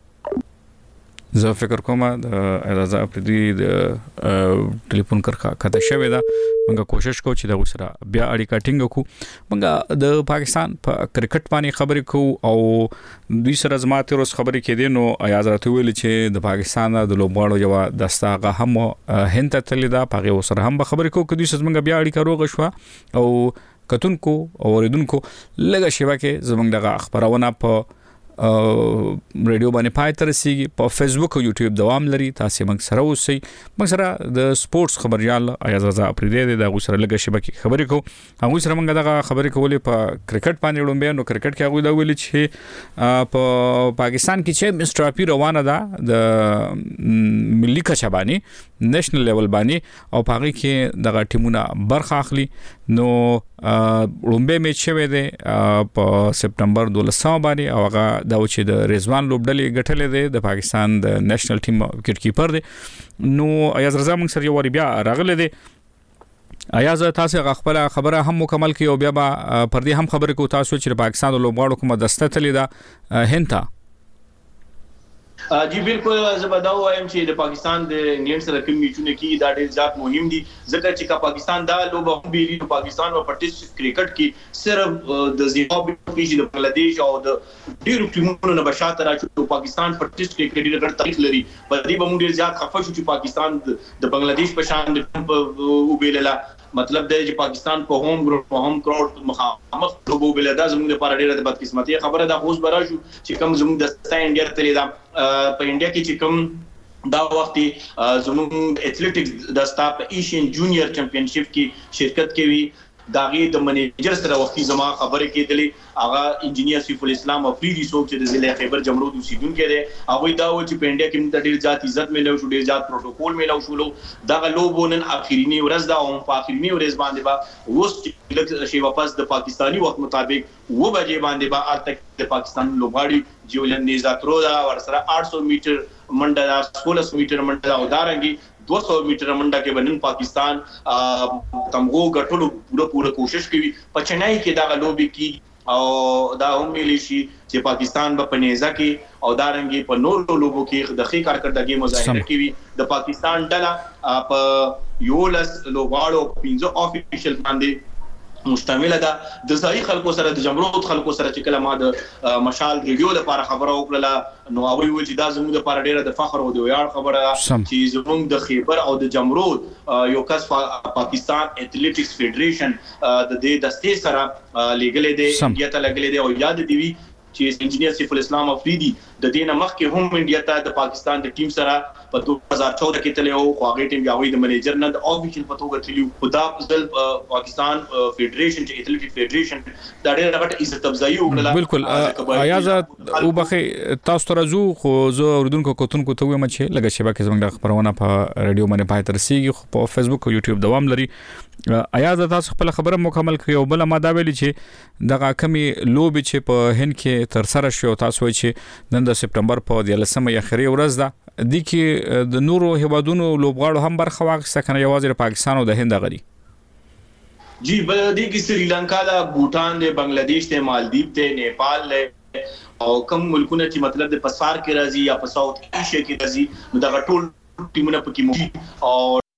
زه فکر کوم د اعزاز افریدي د ټلیفون کرخه کته شوې ده موږ کوشش کوو چې دا وسره بیا اړیکه ټینګ کړو موږ د پاکستان په کرکټ باندې خبرې کوو او دوی سره زماته روز خبرې کېدې نو اعزاز راته ویل چې د پاکستان د لوبغاړو یو دستاغه هم هند ته تللی ده پغه وسره هم خبرې کوو کدي چې موږ بیا اړیکه روغ شو او کتونکو او اوریدونکو لږه شیبه کې زمونږ دغه خبرونه په ریډیو باندې پای تر رسیدي په فیسبوک او یوټیوب دوام لري تاسو موږ سره اوسئ موږ سره د سپورتس خبريال ایاز افریدي د غوسره لګه شبکې خبرې کو هغه سره موږ دغه خبرې کولې په کرکټ باندې وړاندې نو کرکټ کې هغه دا ویل چې په پاکستان کې چې مستراپی روانه ده د ملي کچا باندې نېشنل لیول باندې او په هغه کې دغه ټیمونه برخه اخلي نو لومبه میچ شوه دی په سپټمبر دولسمه باندې او هغه دا چې د رضوان لوبډلې ګټلې دی د پاکستان د نېشنل ټیم وکټ کیپر دی نو ایاز رضا موږ سره یو وری بیا راغله دی ایاز تاسو خپل خبره هم مکمل کړئ او بیا به پر دې هم خبرې کو تاسو چې پاکستان د لوبغاړو کومه دسته تللی دا هنتا جی بالکل زبدا وایم چې د پاکستان د انګلند سره کوم میچونه کې دا ډېر زیات مهم دي ځکه چې کا پاکستان دا لوبه هم بیري پاکستان په ټیسټ کرکټ کې صرف د زیمبابوے کې د بنگلاديش او د ډېرو ټیمونو نه بشاته راځي پاکستان په ټیسټ کرکټ ډېر تاریخ لري په دې باندې ډېر زیات خفه شو چې پاکستان د بنگلاديش په شان د وبېللا مطلب دی چې پاکستان په هوم ګراوند په هوم ګراوند مخامخ لوبو بلدا زموږ لپاره ډیره د بدقسمتي خبره ده اوس براشو چې کوم زموږ د ستا انډیا ته لیدا په انډیا کې چې کوم دا وخت زموږ اټلیټکس د ستا په ایشین جونیئر چمپیونشپ کې شرکت کوي داغه د منیجر سره وختي زما خبره کېدلې هغه انجینیر سیف الاسلام افریدي څوک چې د ضلع خیبر جمرود اوسیدونکو دی هغه دا و چې په انډیا کې موږ ډېر ځات عزت ملو شو ډېر ځات پروتوکول ملو شو دا لوبونن اخیرنی ورځ دا او په اخیرنی ورځ باندې با وست شي واپس د پاکستانی وخت مطابق و بجې باندې با التک د پاکستان لوبغاړي جولن نیزاترو دا ورسره آठ सौ میټر منډه सोलह सौ میټر منډه او دارنګي दो सौ میټر منډه کې بنن پاکستان تمغو غټلو پوره پوره کوشش کوي په چنای کې دا لوبي کې او دا هم ویل شي چې پاکستان په پنيزه کې او دارنګي په نورو لوبو کې د ښې کارکړدګي مظاهره کوي د پاکستان ډله په یولس لوبغاړو پنځه افیشل باندې مشتمل ده د ځای خلکو سره د جمرود خلکو سره چې کله ما د مشال ریډیو لپاره خبره وکړه نو هغه ویل چې دا زموږ لپاره ډیره د فخر او د ویاړ خبره ده چې زموږ د خیبر او د جمرود یو کس پاکستان اټلیټکس فدریشن د دې دستې سره لګلې دي انډیا ته لګلې دي او یاد دی چې انجینیر سیف الاسلام افریدي د دینه مخ کې هم انډیا ته د پاکستان د ټیم سره په دوه هزار چودہ کې تللی او خو هغه ټیم بیا وایي د منیجر نه د افیشل په توګه تللی خو دا ځل پاکستان فدریشن چې ایتھلیټیک فدریشن دا ډېر غټه عزت افزایی وکړه. بالکل ایاز او بخې تاسو ته راځو خو زه اوردونکو کوتونکو ته وایم چې لږه شیبه کې زموږ د خبرونه په رادیو باندې پای تر سیږي خو په فیسبوک او یوټیوب دوام لري. ایاز تاسو خپل خبره مکمل کړئ او بل ما دا ویلي چې دغه کمی لوب چې په هند کې تر سره شو تاسو وایي چې نن د سپټمبر په دیارلسمه اخري ورځ ده د کې د نورو هیوادونو لوبغاړو هم برخه واخیسته کنه یوازې د پاکستان او د هند غړي. جی بل دې کې سریلانکا دا بوتان دی بنگلاديش ته مالدیپ ته نیپال له او کوم ملکونه چې مطلب د پسار کې راځي یا په ساوث ایشیا کې راځي دا ټول ټیمونه پکې مو او